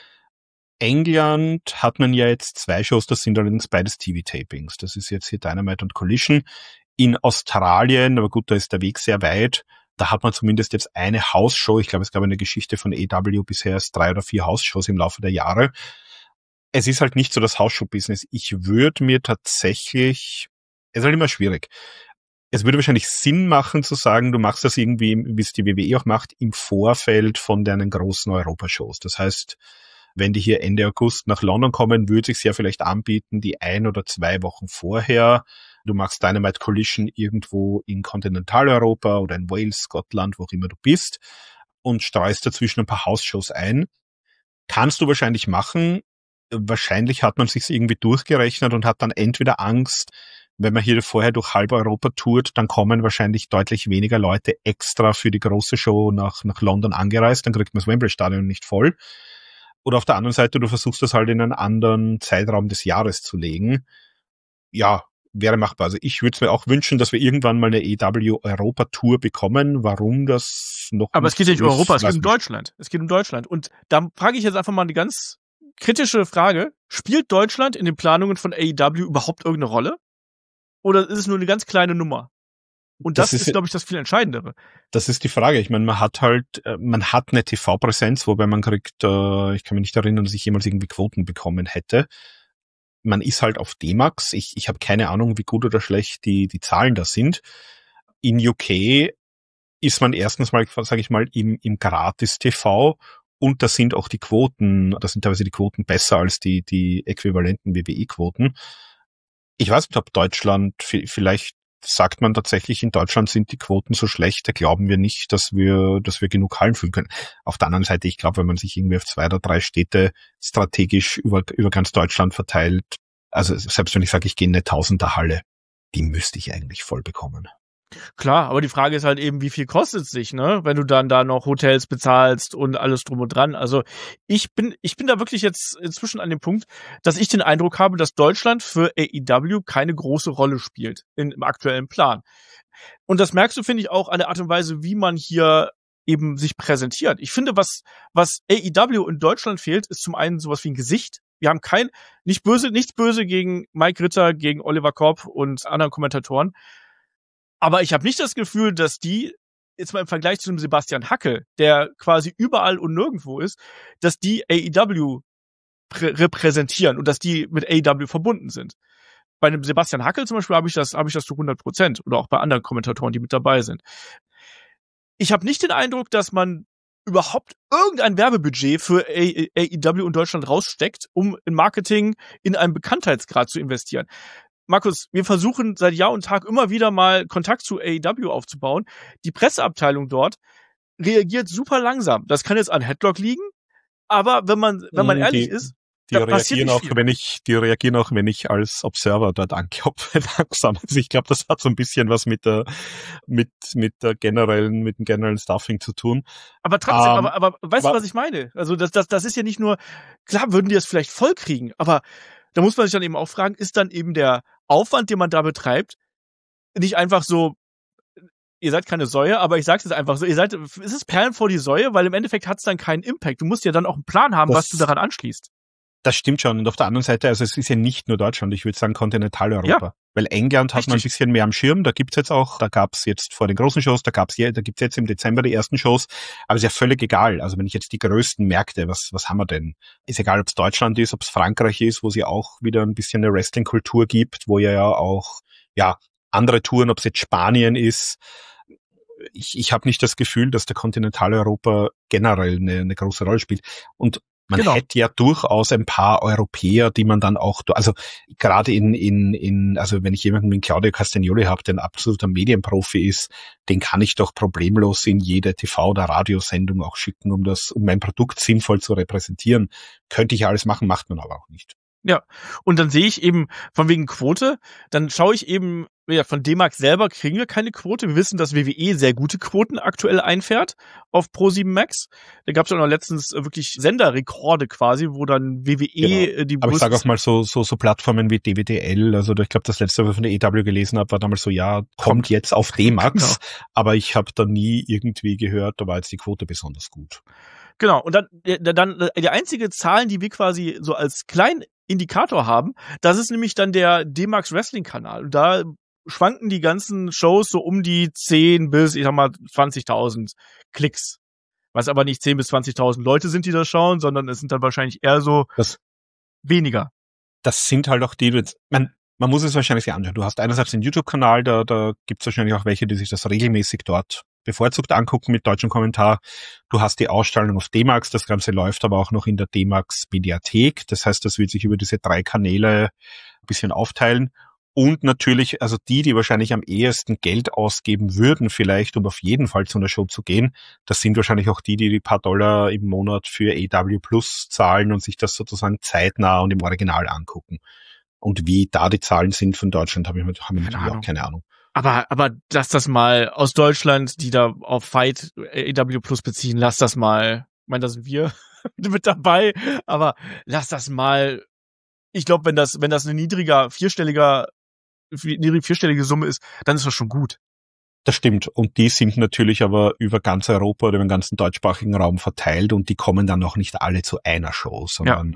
England hat man ja jetzt zwei Shows, das sind allerdings beides T V-Tapings. Das ist jetzt hier Dynamite und Collision. In Australien, aber gut, da ist der Weg sehr weit, da hat man zumindest jetzt eine House-Show. Ich glaube, es gab in der Geschichte von A E W bisher erst drei oder vier House-Shows im Laufe der Jahre. Es ist halt nicht so das Hausshow-Business. Ich würde mir tatsächlich, es ist halt immer schwierig. Es würde wahrscheinlich Sinn machen zu sagen, du machst das irgendwie, wie es die W W E auch macht, im Vorfeld von deinen großen Europashows. Das heißt, wenn die hier Ende August nach London kommen, würde es sich ja vielleicht anbieten, die ein oder zwei Wochen vorher. Du machst Dynamite Collision irgendwo in Kontinentaleuropa oder in Wales, Schottland, wo auch immer du bist, und streust dazwischen ein paar Hausshows ein. Kannst du wahrscheinlich machen. Wahrscheinlich hat man sich irgendwie durchgerechnet und hat dann entweder Angst, wenn man hier vorher durch halb Europa tourt, dann kommen wahrscheinlich deutlich weniger Leute extra für die große Show nach, nach London angereist, dann kriegt man das Wembley-Stadion nicht voll. Oder auf der anderen Seite, du versuchst das halt in einen anderen Zeitraum des Jahres zu legen. Ja, wäre machbar. Also ich würde es mir auch wünschen, dass wir irgendwann mal eine A E W-Europa-Tour bekommen. Warum das noch Aber es geht ja nicht um Europa, es geht um nicht. Deutschland. Es geht um Deutschland. Und da frage ich jetzt einfach mal eine ganz kritische Frage. Spielt Deutschland in den Planungen von A E W überhaupt irgendeine Rolle? Oder ist es nur eine ganz kleine Nummer? Und das, das ist, ist glaube ich, das viel Entscheidendere. Das ist die Frage. Ich meine, man hat halt, man hat eine T V-Präsenz, wobei man kriegt, äh, ich kann mich nicht erinnern, dass ich jemals irgendwie Quoten bekommen hätte. Man ist halt auf D-Max. Ich, ich habe keine Ahnung, wie gut oder schlecht die, die Zahlen da sind. In U K ist man erstens mal, sage ich mal, im, im Gratis-T V Und da sind auch die Quoten, da sind teilweise die Quoten besser als die, die äquivalenten W W E-Quoten. Ich weiß nicht, ob Deutschland, vielleicht sagt man tatsächlich, in Deutschland sind die Quoten so schlecht, da glauben wir nicht, dass wir, dass wir genug Hallen füllen können. Auf der anderen Seite, ich glaube, wenn man sich irgendwie auf zwei oder drei Städte strategisch über, über ganz Deutschland verteilt, also selbst wenn ich sage, ich gehe in eine Tausender Halle, die müsste ich eigentlich voll bekommen. Klar, aber die Frage ist halt eben, wie viel kostet es sich, ne? Wenn du dann da noch Hotels bezahlst und alles drum und dran. Also ich bin, ich bin da wirklich jetzt inzwischen an dem Punkt, dass ich den Eindruck habe, dass Deutschland für A E W keine große Rolle spielt in, im aktuellen Plan. Und das merkst du, finde ich, auch an der Art und Weise, wie man hier eben sich präsentiert. Ich finde, was, was A E W in Deutschland fehlt, ist zum einen sowas wie ein Gesicht. Wir haben kein, nicht böse, nichts böse gegen Mike Ritter, gegen Oliver Kopp und anderen Kommentatoren. Aber ich habe nicht das Gefühl, dass die, jetzt mal im Vergleich zu einem Sebastian Hackel, der quasi überall und nirgendwo ist, dass die A E W prä- repräsentieren und dass die mit A E W verbunden sind. Bei einem Sebastian Hackel zum Beispiel habe ich das, habe ich das zu hundert Prozent oder auch bei anderen Kommentatoren, die mit dabei sind. Ich habe nicht den Eindruck, dass man überhaupt irgendein Werbebudget für A E W in Deutschland raussteckt, um in Marketing in einen Bekanntheitsgrad zu investieren. Markus, wir versuchen seit Jahr und Tag immer wieder mal Kontakt zu A E W aufzubauen. Die Presseabteilung dort reagiert super langsam. Das kann jetzt an Headlock liegen, aber wenn man, wenn man die, ehrlich ist, die da passiert reagieren nicht auch, viel. wenn ich, die reagieren auch, wenn ich als Observer dort anklopfe, langsam. Also ich glaube, das hat so ein bisschen was mit der, mit, mit der generellen, mit dem generellen Staffing zu tun. Aber trotzdem, Ähm, aber, aber weißt du, was ich meine? Also das, das, das ist ja nicht nur, klar würden die das vielleicht voll kriegen, aber da muss man sich dann eben auch fragen, ist dann eben der Aufwand, den man da betreibt, nicht einfach so, ihr seid keine Säue, aber ich sag's jetzt einfach so, ihr seid, ist es Perlen vor die Säue, weil im Endeffekt hat's dann keinen Impact. Du musst ja dann auch einen Plan haben, Das- was du daran anschließt. Das stimmt schon. Und auf der anderen Seite, also es ist ja nicht nur Deutschland, ich würde sagen Kontinentaleuropa. Ja. Weil England hat man ein Richtig. bisschen mehr am Schirm, da gibt's jetzt auch, da gab's jetzt vor den großen Shows, da gab's je, da gibt's jetzt im Dezember die ersten Shows, aber ist ja völlig egal. Also wenn ich jetzt die größten Märkte, was was haben wir denn? Ist egal, ob's Deutschland ist, ob's Frankreich ist, wo es ja auch wieder ein bisschen eine Wrestling-Kultur gibt, wo ja ja auch ja andere Touren, ob's jetzt Spanien ist. Ich, ich habe nicht das Gefühl, dass der Kontinentaleuropa generell eine, eine große Rolle spielt. Und man Genau. hätte ja durchaus ein paar Europäer, die man dann auch, also gerade in, in, in, also wenn ich jemanden wie Claudio Castagnoli habe, der ein absoluter Medienprofi ist, den kann ich doch problemlos in jede T V- oder Radiosendung auch schicken, um das, um mein Produkt sinnvoll zu repräsentieren. Könnte ich alles machen, macht man aber auch nicht. Ja, und dann sehe ich eben von wegen Quote, dann schaue ich eben, ja, von D-Max selber kriegen wir keine Quote. Wir wissen, dass W W E sehr gute Quoten aktuell einfährt auf Pro sieben Max. Da gab es ja noch letztens wirklich Senderrekorde quasi, wo dann W W E Genau. die Aber ich sage größten- auch mal so, so, so Plattformen wie D W D L, also ich glaube, das letzte, was ich von der E W gelesen habe, war damals so, ja, kommt, Kommt. jetzt auf D-Max, Genau. aber ich habe da nie irgendwie gehört, da war jetzt die Quote besonders gut. Genau, und dann, äh, dann äh, die einzige Zahlen, die wir quasi so als kleinen Indikator haben, das ist nämlich dann der D-Max Wrestling Kanal. Und da schwanken die ganzen Shows so um die zehn bis, ich sag mal, zwanzigtausend Klicks. Was aber nicht zehn bis zwanzigtausend Leute sind, die das schauen, sondern es sind dann wahrscheinlich eher so Das, weniger. das sind halt auch die, man, man muss es wahrscheinlich sich anschauen. Du hast einerseits den YouTube-Kanal, da, da gibt es wahrscheinlich auch welche, die sich das regelmäßig dort bevorzugt angucken mit deutschem Kommentar. Du hast die Ausstrahlung auf D-Max, das Ganze läuft aber auch noch in der D-Max Mediathek. Das heißt, das wird sich über diese drei Kanäle ein bisschen aufteilen. Und natürlich, also die, die wahrscheinlich am ehesten Geld ausgeben würden, vielleicht, um auf jeden Fall zu einer Show zu gehen, das sind wahrscheinlich auch die, die die paar Dollar im Monat für A E W Plus zahlen und sich das sozusagen zeitnah und im Original angucken. Und wie da die Zahlen sind von Deutschland, habe ich, haben wir Keine natürlich Ahnung. auch keine Ahnung. Aber, aber lass das mal aus Deutschland, die da auf Fight A E W Plus beziehen, lass das mal, ich meine, da sind wir mit dabei, aber lass das mal, ich glaube, wenn das, wenn das eine niedriger, vierstelliger, niedrig vierstellige Summe ist, dann ist das schon gut. Das stimmt. Und die sind natürlich aber über ganz Europa oder über den ganzen deutschsprachigen Raum verteilt und die kommen dann noch nicht alle zu einer Show, sondern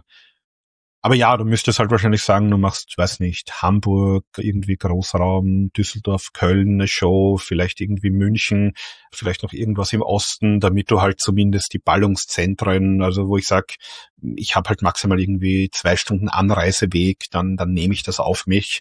aber ja, du müsstest halt wahrscheinlich sagen, du machst, weiß nicht, Hamburg, irgendwie Großraum, Düsseldorf, Köln eine Show, vielleicht irgendwie München, vielleicht noch irgendwas im Osten, damit du halt zumindest die Ballungszentren, also wo ich sag, ich habe halt maximal irgendwie zwei Stunden Anreiseweg, dann dann nehme ich das auf mich.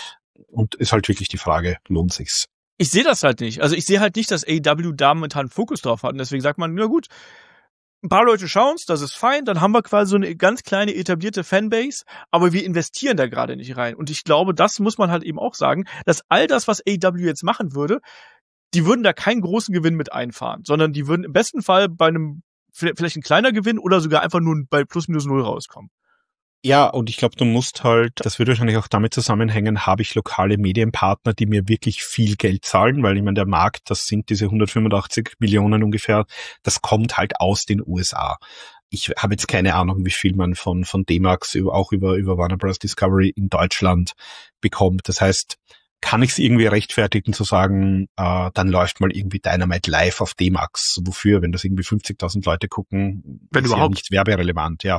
Und ist halt wirklich die Frage, lohnt sich's? Ich sehe das halt nicht. Also ich sehe halt nicht, dass A E W da momentan einen Fokus drauf hat. Und deswegen sagt man, na gut, ein paar Leute schauen's, das ist fein, dann haben wir quasi so eine ganz kleine etablierte Fanbase, aber wir investieren da gerade nicht rein. Und ich glaube, das muss man halt eben auch sagen, dass all das, was A E W jetzt machen würde, die würden da keinen großen Gewinn mit einfahren, sondern die würden im besten Fall bei einem, vielleicht ein kleiner Gewinn oder sogar einfach nur bei plus minus null rauskommen. Ja, und ich glaube, du musst halt, das würde wahrscheinlich auch damit zusammenhängen, habe ich lokale Medienpartner, die mir wirklich viel Geld zahlen, weil ich meine, der Markt, das sind diese hundertfünfundachtzig Millionen ungefähr, das kommt halt aus den U S A. Ich habe jetzt keine Ahnung, wie viel man von von D-Max über, auch über über Warner Bros. Discovery in Deutschland bekommt. Das heißt, kann ich es irgendwie rechtfertigen zu sagen, äh, dann läuft mal irgendwie Dynamite live auf D-Max. Wofür, wenn das irgendwie fünfzigtausend Leute gucken, wenn ist überhaupt ja nicht werberelevant, ja.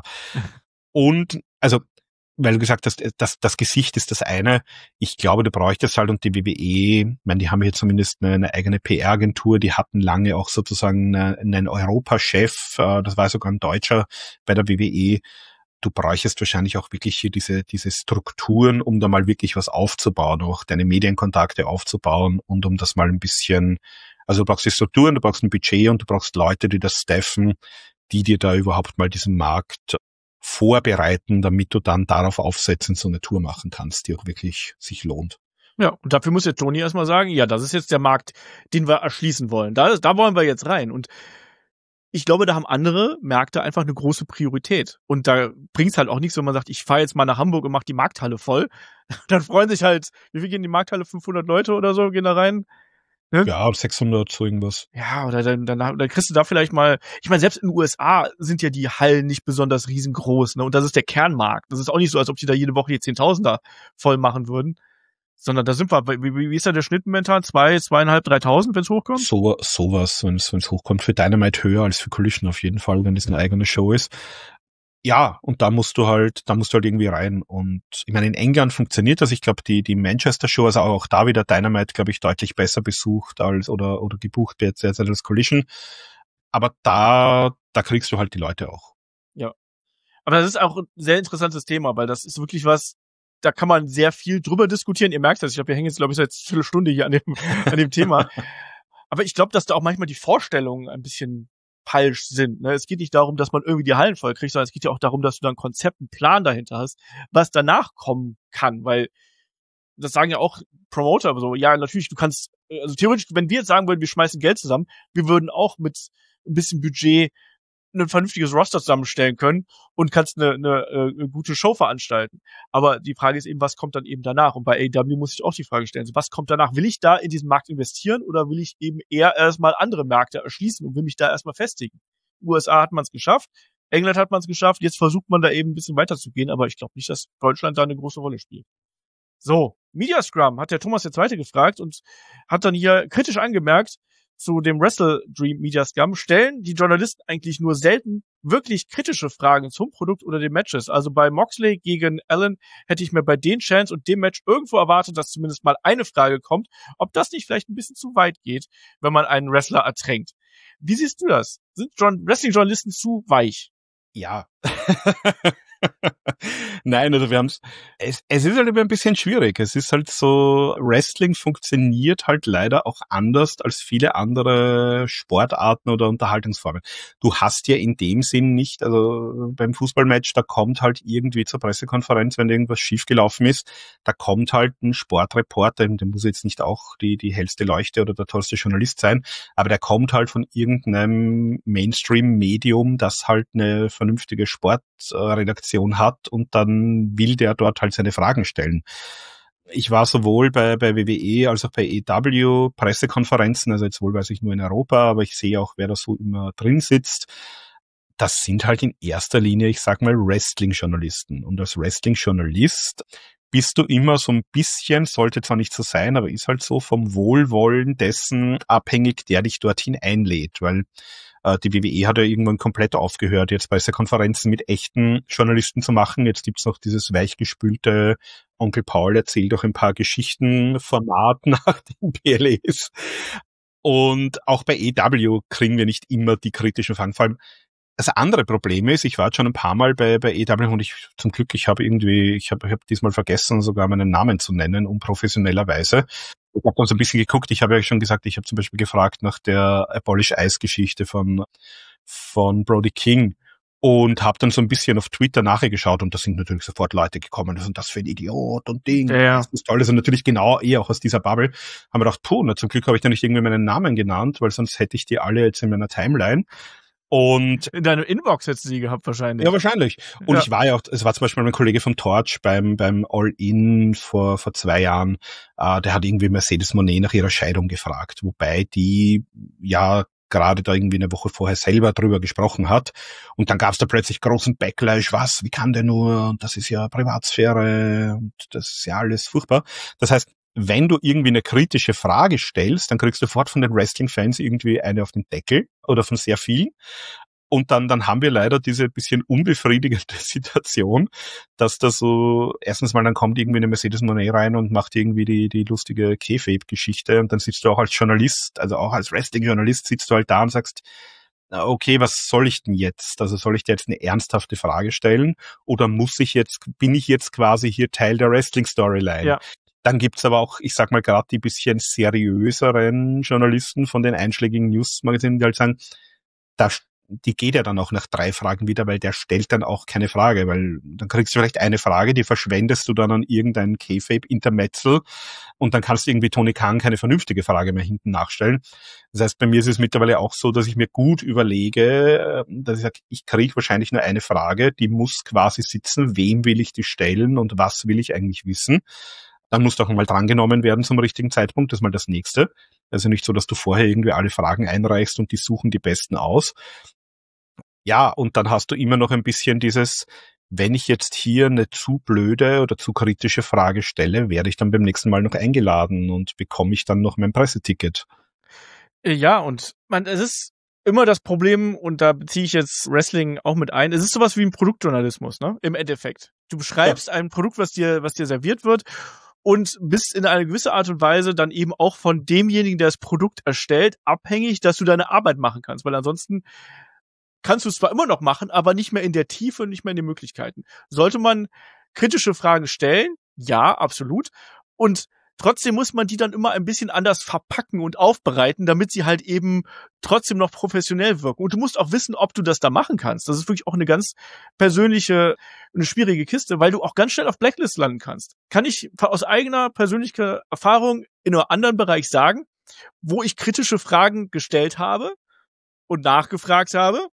Und, also, weil du gesagt hast, das, das Gesicht ist das eine. Ich glaube, du bräuchtest halt, und die W W E, ich meine, die haben hier zumindest eine, eine eigene P R-Agentur, die hatten lange auch sozusagen eine, einen Europachef, äh, das war sogar ein Deutscher bei der W W E. Du bräuchtest wahrscheinlich auch wirklich hier diese, diese Strukturen, um da mal wirklich was aufzubauen, auch deine Medienkontakte aufzubauen und um das mal ein bisschen, also du brauchst die Strukturen, du brauchst ein Budget und du brauchst Leute, die das staffen, die dir da überhaupt mal diesen Markt vorbereiten, damit du dann darauf aufsetzen so eine Tour machen kannst, die auch wirklich sich lohnt. Ja, und dafür muss jetzt Tony erstmal sagen, ja, das ist jetzt der Markt, den wir erschließen wollen. Da, da wollen wir jetzt rein. Und ich glaube, da haben andere Märkte einfach eine große Priorität. Und da bringt's halt auch nichts, wenn man sagt, ich fahre jetzt mal nach Hamburg und mache die Markthalle voll. Dann freuen sich halt, wie viel gehen in die Markthalle? fünfhundert Leute oder so gehen da rein? Ne? Ja, sechshundert, so irgendwas. Ja, oder dann, dann, dann kriegst du da vielleicht mal, ich meine, selbst in den U S A sind ja die Hallen nicht besonders riesengroß, ne? Und das ist der Kernmarkt. Das ist auch nicht so, als ob die da jede Woche die Zehntausender voll machen würden. Sondern da sind wir, wie, wie ist da der Schnitt momentan? Zwei, zweieinhalb, dreitausend, wenn es hochkommt? So, sowas, wenn es hochkommt. Für Dynamite höher als für Collision auf jeden Fall, wenn es eine eigene Show ist. Ja, und da musst du halt, da musst du halt irgendwie rein. Und ich meine, in England funktioniert das. Ich glaube, die die Manchester Show, also auch da wieder Dynamite, glaube ich, deutlich besser besucht als oder oder gebucht jetzt als das Collision. Aber da da kriegst du halt die Leute auch. Ja, aber das ist auch ein sehr interessantes Thema, weil das ist wirklich was, da kann man sehr viel drüber diskutieren. Ihr merkt das, ich glaube, wir hängen jetzt, glaube ich, seit eine Viertelstunde hier an dem an dem Thema. Aber ich glaube, dass da auch manchmal die Vorstellungen ein bisschen falsch sind. Ne? Es geht nicht darum, dass man irgendwie die Hallen voll kriegt, sondern es geht ja auch darum, dass du dann ein Konzept, einen Plan dahinter hast, was danach kommen kann, weil das sagen ja auch Promoter so, ja, natürlich, du kannst, also theoretisch, wenn wir jetzt sagen würden, wir schmeißen Geld zusammen, wir würden auch mit ein bisschen Budget ein vernünftiges Roster zusammenstellen können und kannst eine, eine, eine gute Show veranstalten. Aber die Frage ist eben, was kommt dann eben danach? Und bei A E W muss ich auch die Frage stellen, so, was kommt danach? Will ich da in diesen Markt investieren oder will ich eben eher erstmal andere Märkte erschließen und will mich da erstmal festigen? U S A hat man es geschafft, England hat man es geschafft, jetzt versucht man da eben ein bisschen weiterzugehen, aber ich glaube nicht, dass Deutschland da eine große Rolle spielt. So, Media Scrum hat der Thomas der Zweite gefragt und hat dann hier kritisch angemerkt, zu dem Wrestle Dream Media Scrum stellen die Journalisten eigentlich nur selten wirklich kritische Fragen zum Produkt oder den Matches. Also bei Moxley gegen Allen hätte ich mir bei den Chants und dem Match irgendwo erwartet, dass zumindest mal eine Frage kommt, ob das nicht vielleicht ein bisschen zu weit geht, wenn man einen Wrestler ertränkt. Wie siehst du das? Sind Wrestling-Journalisten zu weich? Ja. Nein, also wir haben's. Es, es ist halt immer ein bisschen schwierig. Es ist halt so, Wrestling funktioniert halt leider auch anders als viele andere Sportarten oder Unterhaltungsformen. Du hast ja in dem Sinn nicht, also beim Fußballmatch, da kommt halt irgendwie zur Pressekonferenz, wenn irgendwas schiefgelaufen ist, da kommt halt ein Sportreporter, der muss jetzt nicht auch die, die hellste Leuchte oder der tollste Journalist sein, aber der kommt halt von irgendeinem Mainstream-Medium, das halt eine vernünftige Sportredaktion hat und dann will der dort halt seine Fragen stellen. Ich war sowohl bei, bei W W E als auch bei A E W Pressekonferenzen, also jetzt wohl weiß ich nur in Europa, aber ich sehe auch, wer da so immer drin sitzt. Das sind halt in erster Linie, ich sag mal, Wrestling-Journalisten. Und als Wrestling-Journalist bist du immer so ein bisschen, sollte zwar nicht so sein, aber ist halt so vom Wohlwollen dessen abhängig, der dich dorthin einlädt, weil äh, die W W E hat ja irgendwann komplett aufgehört, jetzt Pressekonferenzen mit echten Journalisten zu machen. Jetzt gibt's noch dieses weichgespülte Onkel Paul erzählt auch ein paar Geschichten Format nach den P L Es. Und auch bei A E W kriegen wir nicht immer die kritischen Fragen. Vor allem das andere Problem ist, ich war schon ein paar Mal bei, bei A E W und ich, zum Glück, ich habe irgendwie, ich habe ich hab diesmal vergessen, sogar meinen Namen zu nennen, unprofessionellerweise. Ich habe dann so ein bisschen geguckt, ich habe ja schon gesagt, ich habe zum Beispiel gefragt nach der Abolish Ice Geschichte von, von Brody King und habe dann so ein bisschen auf Twitter nachgeschaut und da sind natürlich sofort Leute gekommen, was ist das für ein Idiot und Ding, ja, ja. das ist toll. Also natürlich genau eh auch aus dieser Bubble haben wir gedacht, puh, na, zum Glück habe ich da nicht irgendwie meinen Namen genannt, weil sonst hätte ich die alle jetzt in meiner Timeline. Und in deiner Inbox hättest du die gehabt wahrscheinlich. Ja, wahrscheinlich. Und ja. ich war ja auch, es war zum Beispiel mein Kollege vom Torch beim beim All-In vor vor zwei Jahren, äh, der hat irgendwie Mercedes Monet nach ihrer Scheidung gefragt, wobei die ja gerade da irgendwie eine Woche vorher selber drüber gesprochen hat. Und dann gab es da plötzlich großen Backlash, was, wie kann der nur, und das ist ja Privatsphäre und das ist ja alles furchtbar. Das heißt, wenn du irgendwie eine kritische Frage stellst, dann kriegst du sofort von den Wrestling-Fans irgendwie eine auf den Deckel oder von sehr vielen. Und dann, dann haben wir leider diese bisschen unbefriedigende Situation, dass da so, erstens mal dann kommt irgendwie eine Mercedes Monet rein und macht irgendwie die, die lustige Kayfabe-Geschichte und dann sitzt du auch als Journalist, also auch als Wrestling-Journalist sitzt du halt da und sagst, okay, was soll ich denn jetzt? Also soll ich dir jetzt eine ernsthafte Frage stellen oder muss ich jetzt, bin ich jetzt quasi hier Teil der Wrestling-Storyline? Ja. Dann gibt's aber auch, ich sag mal, gerade die bisschen seriöseren Journalisten von den einschlägigen News-Magazinen, die halt sagen, da, die geht ja dann auch nach drei Fragen wieder, weil der stellt dann auch keine Frage, weil dann kriegst du vielleicht eine Frage, die verschwendest du dann an irgendeinen Kayfabe-Intermezzel und dann kannst du irgendwie Tony Khan keine vernünftige Frage mehr hinten nachstellen. Das heißt, bei mir ist es mittlerweile auch so, dass ich mir gut überlege, dass ich sage, ich kriege wahrscheinlich nur eine Frage, die muss quasi sitzen, wem will ich die stellen und was will ich eigentlich wissen. Dann muss doch mal drangenommen werden zum richtigen Zeitpunkt, das ist mal das Nächste. Also nicht so, dass du vorher irgendwie alle Fragen einreichst und die suchen die besten aus. Ja, und dann hast du immer noch ein bisschen dieses, wenn ich jetzt hier eine zu blöde oder zu kritische Frage stelle, werde ich dann beim nächsten Mal noch eingeladen und bekomme ich dann noch mein Presseticket. Ja, und man, es ist immer das Problem, und da beziehe ich jetzt Wrestling auch mit ein, es ist sowas wie ein Produktjournalismus, ne? Im Endeffekt. Du beschreibst ja ein Produkt, was dir, was dir serviert wird, und bist in einer gewissen Art und Weise dann eben auch von demjenigen, der das Produkt erstellt, abhängig, dass du deine Arbeit machen kannst, weil ansonsten kannst du es zwar immer noch machen, aber nicht mehr in der Tiefe und nicht mehr in den Möglichkeiten. Sollte man kritische Fragen stellen? Ja, absolut. Und trotzdem muss man die dann immer ein bisschen anders verpacken und aufbereiten, damit sie halt eben trotzdem noch professionell wirken. Und du musst auch wissen, ob du das da machen kannst. Das ist wirklich auch eine ganz persönliche, eine schwierige Kiste, weil du auch ganz schnell auf Blacklist landen kannst. Kann ich aus eigener persönlicher Erfahrung in einem anderen Bereich sagen, wo ich kritische Fragen gestellt habe und nachgefragt habe.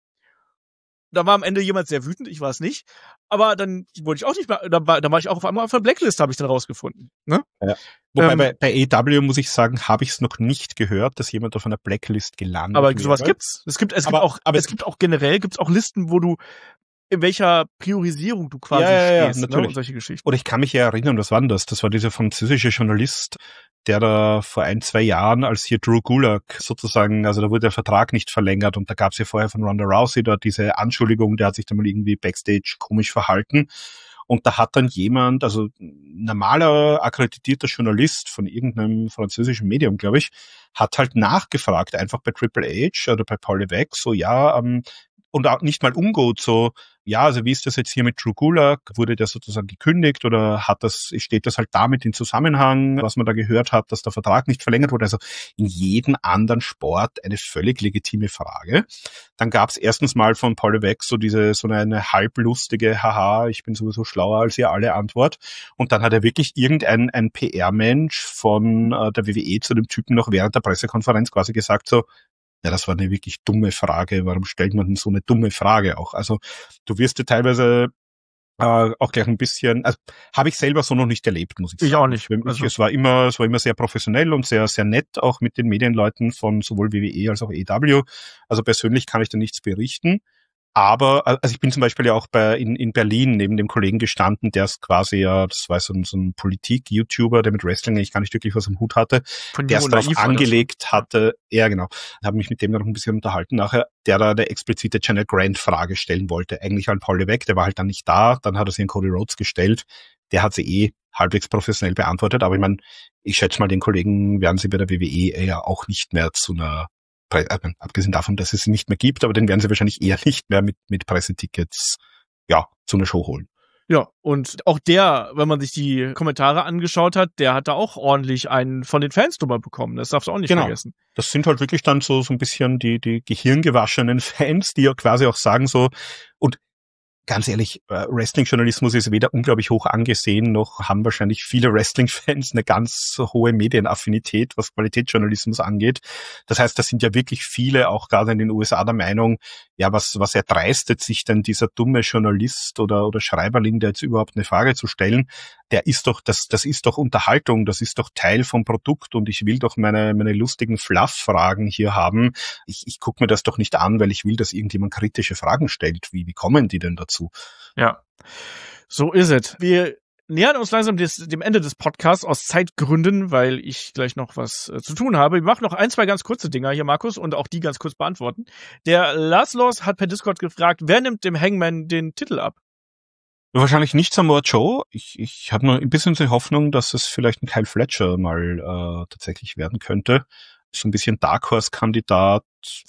Da war am Ende jemand sehr wütend, ich war es nicht. Aber dann wollte ich auch nicht mehr, da war, da war ich auch auf einmal auf der Blacklist, habe ich dann rausgefunden. Ne? Ja. Wobei ähm, bei, bei A E W, muss ich sagen, habe ich es noch nicht gehört, dass jemand auf einer Blacklist gelandet aber wäre. sowas gibt's. Es gibt, es aber, gibt auch, aber es gibt auch generell, gibt's auch Listen, wo du, in welcher Priorisierung du quasi ja, ja, ja, stehst, natürlich. Ne? Und solche Geschichten. Oder ich kann mich ja erinnern, was war denn das? Das war dieser französische Journalist, der da vor ein, zwei Jahren, als hier Drew Gulak sozusagen, also da wurde der Vertrag nicht verlängert und da gab es ja vorher von Ronda Rousey dort diese Anschuldigung, der hat sich da mal irgendwie Backstage komisch verhalten. Und da hat dann jemand, also normaler akkreditierter Journalist von irgendeinem französischen Medium, glaube ich, hat halt nachgefragt, einfach bei Triple H oder bei Paul Levesque, so ja, ähm, und auch nicht mal ungut, so, ja, also wie ist das jetzt hier mit Drew Gulak? Wurde der sozusagen gekündigt oder hat das, steht das halt damit in Zusammenhang, was man da gehört hat, dass der Vertrag nicht verlängert wurde? Also in jedem anderen Sport eine völlig legitime Frage. Dann gab es erstens mal von Paul Levesque so diese, so eine halblustige, haha, ich bin sowieso schlauer als ihr alle Antwort. Und dann hat er wirklich irgendein ein P R-Mensch von äh, der W W E zu dem Typen noch während der Pressekonferenz quasi gesagt so, ja, das war eine wirklich dumme Frage. Warum stellt man denn so eine dumme Frage auch? Also du wirst dir teilweise äh, auch gleich ein bisschen, also habe ich selber so noch nicht erlebt, muss ich sagen. Ich auch nicht. Ich, Also. Es war immer, es war immer sehr professionell und sehr, sehr nett, auch mit den Medienleuten von sowohl W W E als auch A E W. Also persönlich kann ich da nichts berichten. Aber, also ich bin zum Beispiel ja auch bei in, in Berlin neben dem Kollegen gestanden, der ist quasi ja, das war so ein, so ein Politik-YouTuber, der mit Wrestling eigentlich gar nicht wirklich was am Hut hatte, Von der es darauf Naiv angelegt so. hatte, ja genau, habe mich mit dem dann noch ein bisschen unterhalten nachher, der da eine explizite Janet Grant-Frage stellen wollte. Eigentlich an Paul Levesque, der war halt dann nicht da, dann hat er sie an Cody Rhodes gestellt, der hat sie eh halbwegs professionell beantwortet, aber ich meine, ich schätze mal, den Kollegen werden sie bei der W W E ja auch nicht mehr zu einer abgesehen davon, dass es sie nicht mehr gibt, aber den werden sie wahrscheinlich eher nicht mehr mit, mit Pressetickets, ja, zu einer Show holen. Ja, und auch der, wenn man sich die Kommentare angeschaut hat, der hat da auch ordentlich einen von den Fans drüber bekommen. Das darfst du auch nicht genau. vergessen. Das sind halt wirklich dann so, so ein bisschen die, die gehirngewaschenen Fans, die ja quasi auch sagen so, und ganz ehrlich, Wrestling-Journalismus ist weder unglaublich hoch angesehen, noch haben wahrscheinlich viele Wrestling-Fans eine ganz hohe Medienaffinität, was Qualitätsjournalismus angeht. Das heißt, da sind ja wirklich viele, auch gerade in den U S A, der Meinung, ja, was, was erdreistet sich denn dieser dumme Journalist oder, oder Schreiberling, der jetzt überhaupt eine Frage zu stellen? Der ist doch, das, das ist doch Unterhaltung, das ist doch Teil vom Produkt und ich will doch meine, meine lustigen Fluff-Fragen hier haben. Ich, ich gucke mir das doch nicht an, weil ich will, dass irgendjemand kritische Fragen stellt. Wie, wie kommen die denn dazu? Ja, so ist es. Wir nähern uns langsam des, dem Ende des Podcasts aus Zeitgründen, weil ich gleich noch was äh, zu tun habe. Wir machen noch ein, zwei ganz kurze Dinger hier, Markus, und auch die ganz kurz beantworten. Der Laszlos hat per Discord gefragt, wer nimmt dem Hangman den Titel ab? Wahrscheinlich nicht Samoa Joe. Ich, ich habe nur ein bisschen die Hoffnung, dass es vielleicht ein Kyle Fletcher mal äh, tatsächlich werden könnte. So ein bisschen Dark Horse-Kandidat,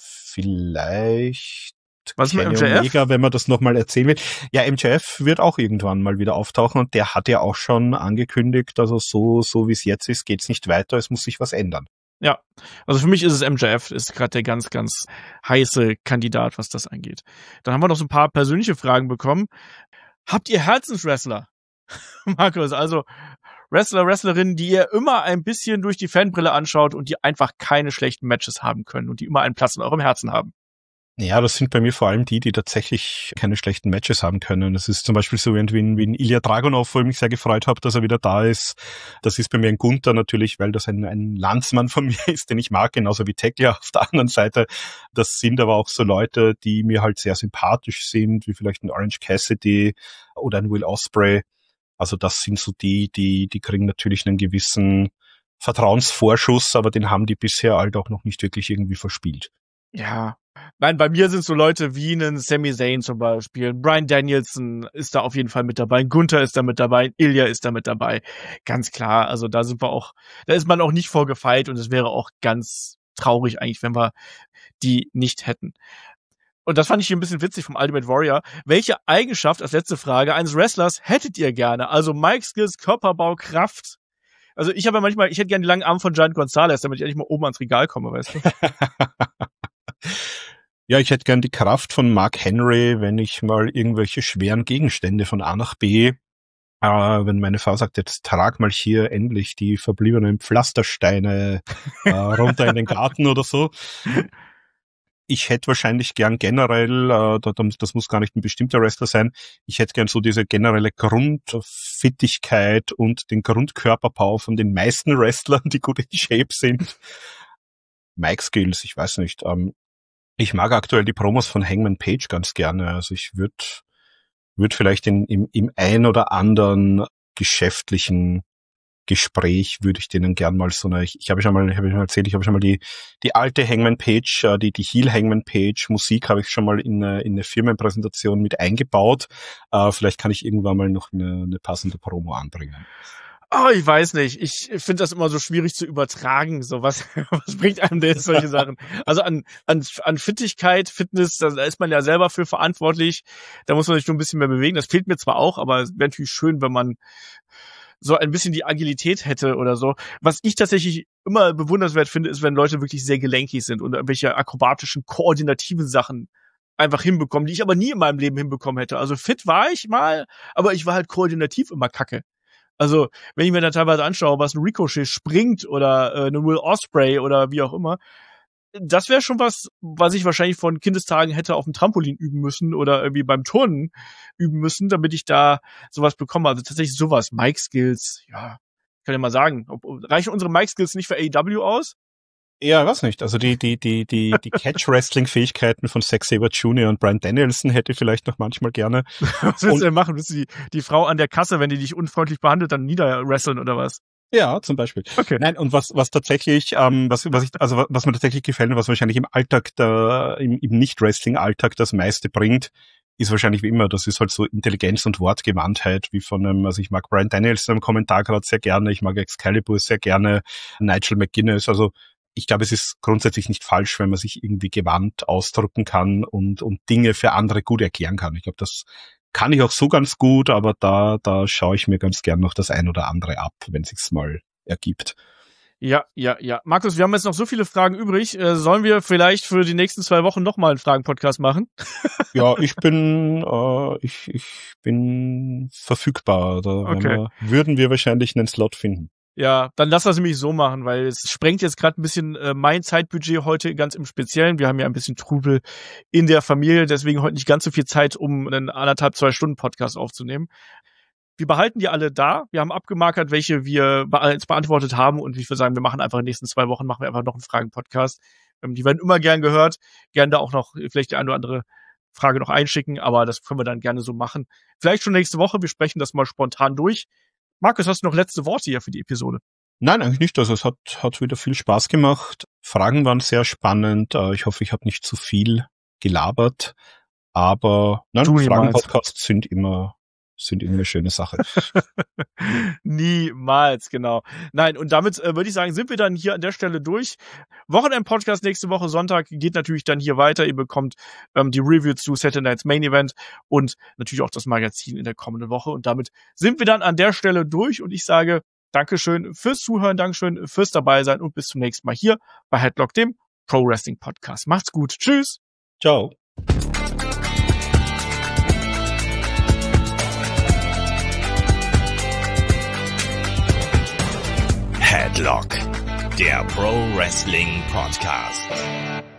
vielleicht Was mit Kenny M J F? Omega, wenn man das nochmal erzählen will. Ja, M J F wird auch irgendwann mal wieder auftauchen und der hat ja auch schon angekündigt, also so so wie es jetzt ist, geht's nicht weiter, es muss sich was ändern. Ja, also für mich ist es M J F, ist gerade der ganz, ganz heiße Kandidat, was das angeht. Dann haben wir noch so ein paar persönliche Fragen bekommen. Habt ihr Herzenswrestler? Markus, also Wrestler, Wrestlerinnen, die ihr immer ein bisschen durch die Fanbrille anschaut und die einfach keine schlechten Matches haben können und die immer einen Platz in eurem Herzen haben. Ja, das sind bei mir vor allem die, die tatsächlich keine schlechten Matches haben können. Das ist zum Beispiel so irgendwie ein, wie ein Ilya Dragunov, wo ich mich sehr gefreut habe, dass er wieder da ist. Das ist bei mir ein Gunther natürlich, weil das ein, ein Landsmann von mir ist, den ich mag, genauso wie Tekla auf der anderen Seite. Das sind aber auch so Leute, die mir halt sehr sympathisch sind, wie vielleicht ein Orange Cassidy oder ein Will Ospreay. Also das sind so die, die, die kriegen natürlich einen gewissen Vertrauensvorschuss, aber den haben die bisher halt auch noch nicht wirklich irgendwie verspielt. Ja. Nein, bei mir sind so Leute wie einen Sami Zayn zum Beispiel. Bryan Danielson ist da auf jeden Fall mit dabei. Gunther ist da mit dabei. Ilya ist da mit dabei. Ganz klar. Also da sind wir auch, da ist man auch nicht vorgefeilt und es wäre auch ganz traurig eigentlich, wenn wir die nicht hätten. Und das fand ich hier ein bisschen witzig vom Ultimate Warrior. Welche Eigenschaft, als letzte Frage, eines Wrestlers hättet ihr gerne? Also Mike Skills, Körperbau, Kraft. Also ich habe ja manchmal, ich hätte gerne die langen Arme von Giant Gonzalez, damit ich endlich mal oben ans Regal komme, weißt du? Ja, ich hätte gern die Kraft von Mark Henry, wenn ich mal irgendwelche schweren Gegenstände von A nach B, äh, wenn meine Frau sagt, jetzt trag mal hier endlich die verbliebenen Pflastersteine äh, runter in den Garten oder so. Ich hätte wahrscheinlich gern generell, äh, das muss gar nicht ein bestimmter Wrestler sein, ich hätte gern so diese generelle Grundfittigkeit und den Grundkörperbau von den meisten Wrestlern, die gut in Shape sind. Mike Skills, ich weiß nicht, ähm, ich mag aktuell die Promos von Hangman Page ganz gerne. Also ich würde würd vielleicht in, im, im ein oder anderen geschäftlichen Gespräch würde ich denen gern mal so eine, ich, ich habe schon mal, habe ich schon erzählt, ich habe schon mal die die alte Hangman Page, die die Heel Hangman Page Musik habe ich schon mal in eine, in eine Firmenpräsentation mit eingebaut. Uh, vielleicht kann ich irgendwann mal noch eine, eine passende Promo anbringen. Oh, ich weiß nicht. Ich finde das immer so schwierig zu übertragen. So was, was bringt einem denn solche Sachen? Also an, an, an Fittigkeit, Fitness, da ist man ja selber für verantwortlich. Da muss man sich nur ein bisschen mehr bewegen. Das fehlt mir zwar auch, aber es wäre natürlich schön, wenn man so ein bisschen die Agilität hätte oder so. Was ich tatsächlich immer bewundernswert finde, ist, wenn Leute wirklich sehr gelenkig sind und irgendwelche akrobatischen, koordinativen Sachen einfach hinbekommen, die ich aber nie in meinem Leben hinbekommen hätte. Also fit war ich mal, aber ich war halt koordinativ immer kacke. Also, wenn ich mir dann teilweise anschaue, was ein Ricochet springt oder äh, eine Will Ospreay oder wie auch immer, das wäre schon was, was ich wahrscheinlich von Kindestagen hätte auf dem Trampolin üben müssen oder irgendwie beim Turnen üben müssen, damit ich da sowas bekomme. Also tatsächlich sowas. Mike Skills, ja, kann ich mal sagen. Ob, reichen unsere Mike Skills nicht für A E W aus? Ja, weiß nicht. Also die die die die die Catch-Wrestling-Fähigkeiten von Zack Sabre Junior und Bryan Danielson hätte ich vielleicht noch manchmal gerne. Was willst du denn machen? Willst du die, die Frau an der Kasse, wenn die dich unfreundlich behandelt, dann niederwresteln oder was? Ja, zum Beispiel. Okay. Nein, und was was tatsächlich, ähm, was was ich, also was mir tatsächlich gefällt und was wahrscheinlich im Alltag der, im, im Nicht-Wrestling-Alltag das meiste bringt, ist wahrscheinlich wie immer, das ist halt so Intelligenz und Wortgewandtheit, wie von einem, also ich mag Bryan Danielson im Kommentar gerade sehr gerne, ich mag Excalibur sehr gerne, Nigel McGuinness, also ich glaube, es ist grundsätzlich nicht falsch, wenn man sich irgendwie gewandt ausdrücken kann und und Dinge für andere gut erklären kann. Ich glaube, das kann ich auch so ganz gut, aber da, da schaue ich mir ganz gern noch das ein oder andere ab, wenn sich's mal ergibt. Ja, ja, ja. Markus, wir haben jetzt noch so viele Fragen übrig. Äh, sollen wir vielleicht für die nächsten zwei Wochen nochmal einen Fragen-Podcast machen? Ja, ich bin, äh, ich, ich bin verfügbar. Da Okay. wir, würden wir wahrscheinlich einen Slot finden. Ja, dann lass das nämlich so machen, weil es sprengt jetzt gerade ein bisschen äh, mein Zeitbudget heute ganz im Speziellen. Wir haben ja ein bisschen Trubel in der Familie, deswegen heute nicht ganz so viel Zeit, um einen anderthalb, zwei Stunden Podcast aufzunehmen. Wir behalten die alle da. Wir haben abgemarkert, welche wir be- beantwortet haben und ich würde sagen, wir machen einfach in den nächsten zwei Wochen machen wir einfach noch einen Fragen-Podcast. Ähm, die werden immer gern gehört. Gern da auch noch vielleicht die eine oder andere Frage noch einschicken, aber das können wir dann gerne so machen. Vielleicht schon nächste Woche. Wir sprechen das mal spontan durch. Markus, hast du noch letzte Worte hier für die Episode? Nein, eigentlich nicht. Also es hat, hat wieder viel Spaß gemacht. Fragen waren sehr spannend. Ich hoffe, ich habe nicht zu viel gelabert. Aber nein, Fragen-Podcasts sind immer sind immer eine schöne Sache. Niemals, genau. Nein, und damit äh, würde ich sagen, sind wir dann hier an der Stelle durch. Wochenend-Podcast nächste Woche Sonntag geht natürlich dann hier weiter. Ihr bekommt ähm, die Review zu Saturday Night's Main Event und natürlich auch das Magazin in der kommenden Woche. Und damit sind wir dann an der Stelle durch und ich sage Dankeschön fürs Zuhören, Dankeschön fürs dabei sein und bis zum nächsten Mal hier bei Headlock, dem Pro Wrestling Podcast. Macht's gut. Tschüss. Ciao. Headlock, der Pro Wrestling Podcast.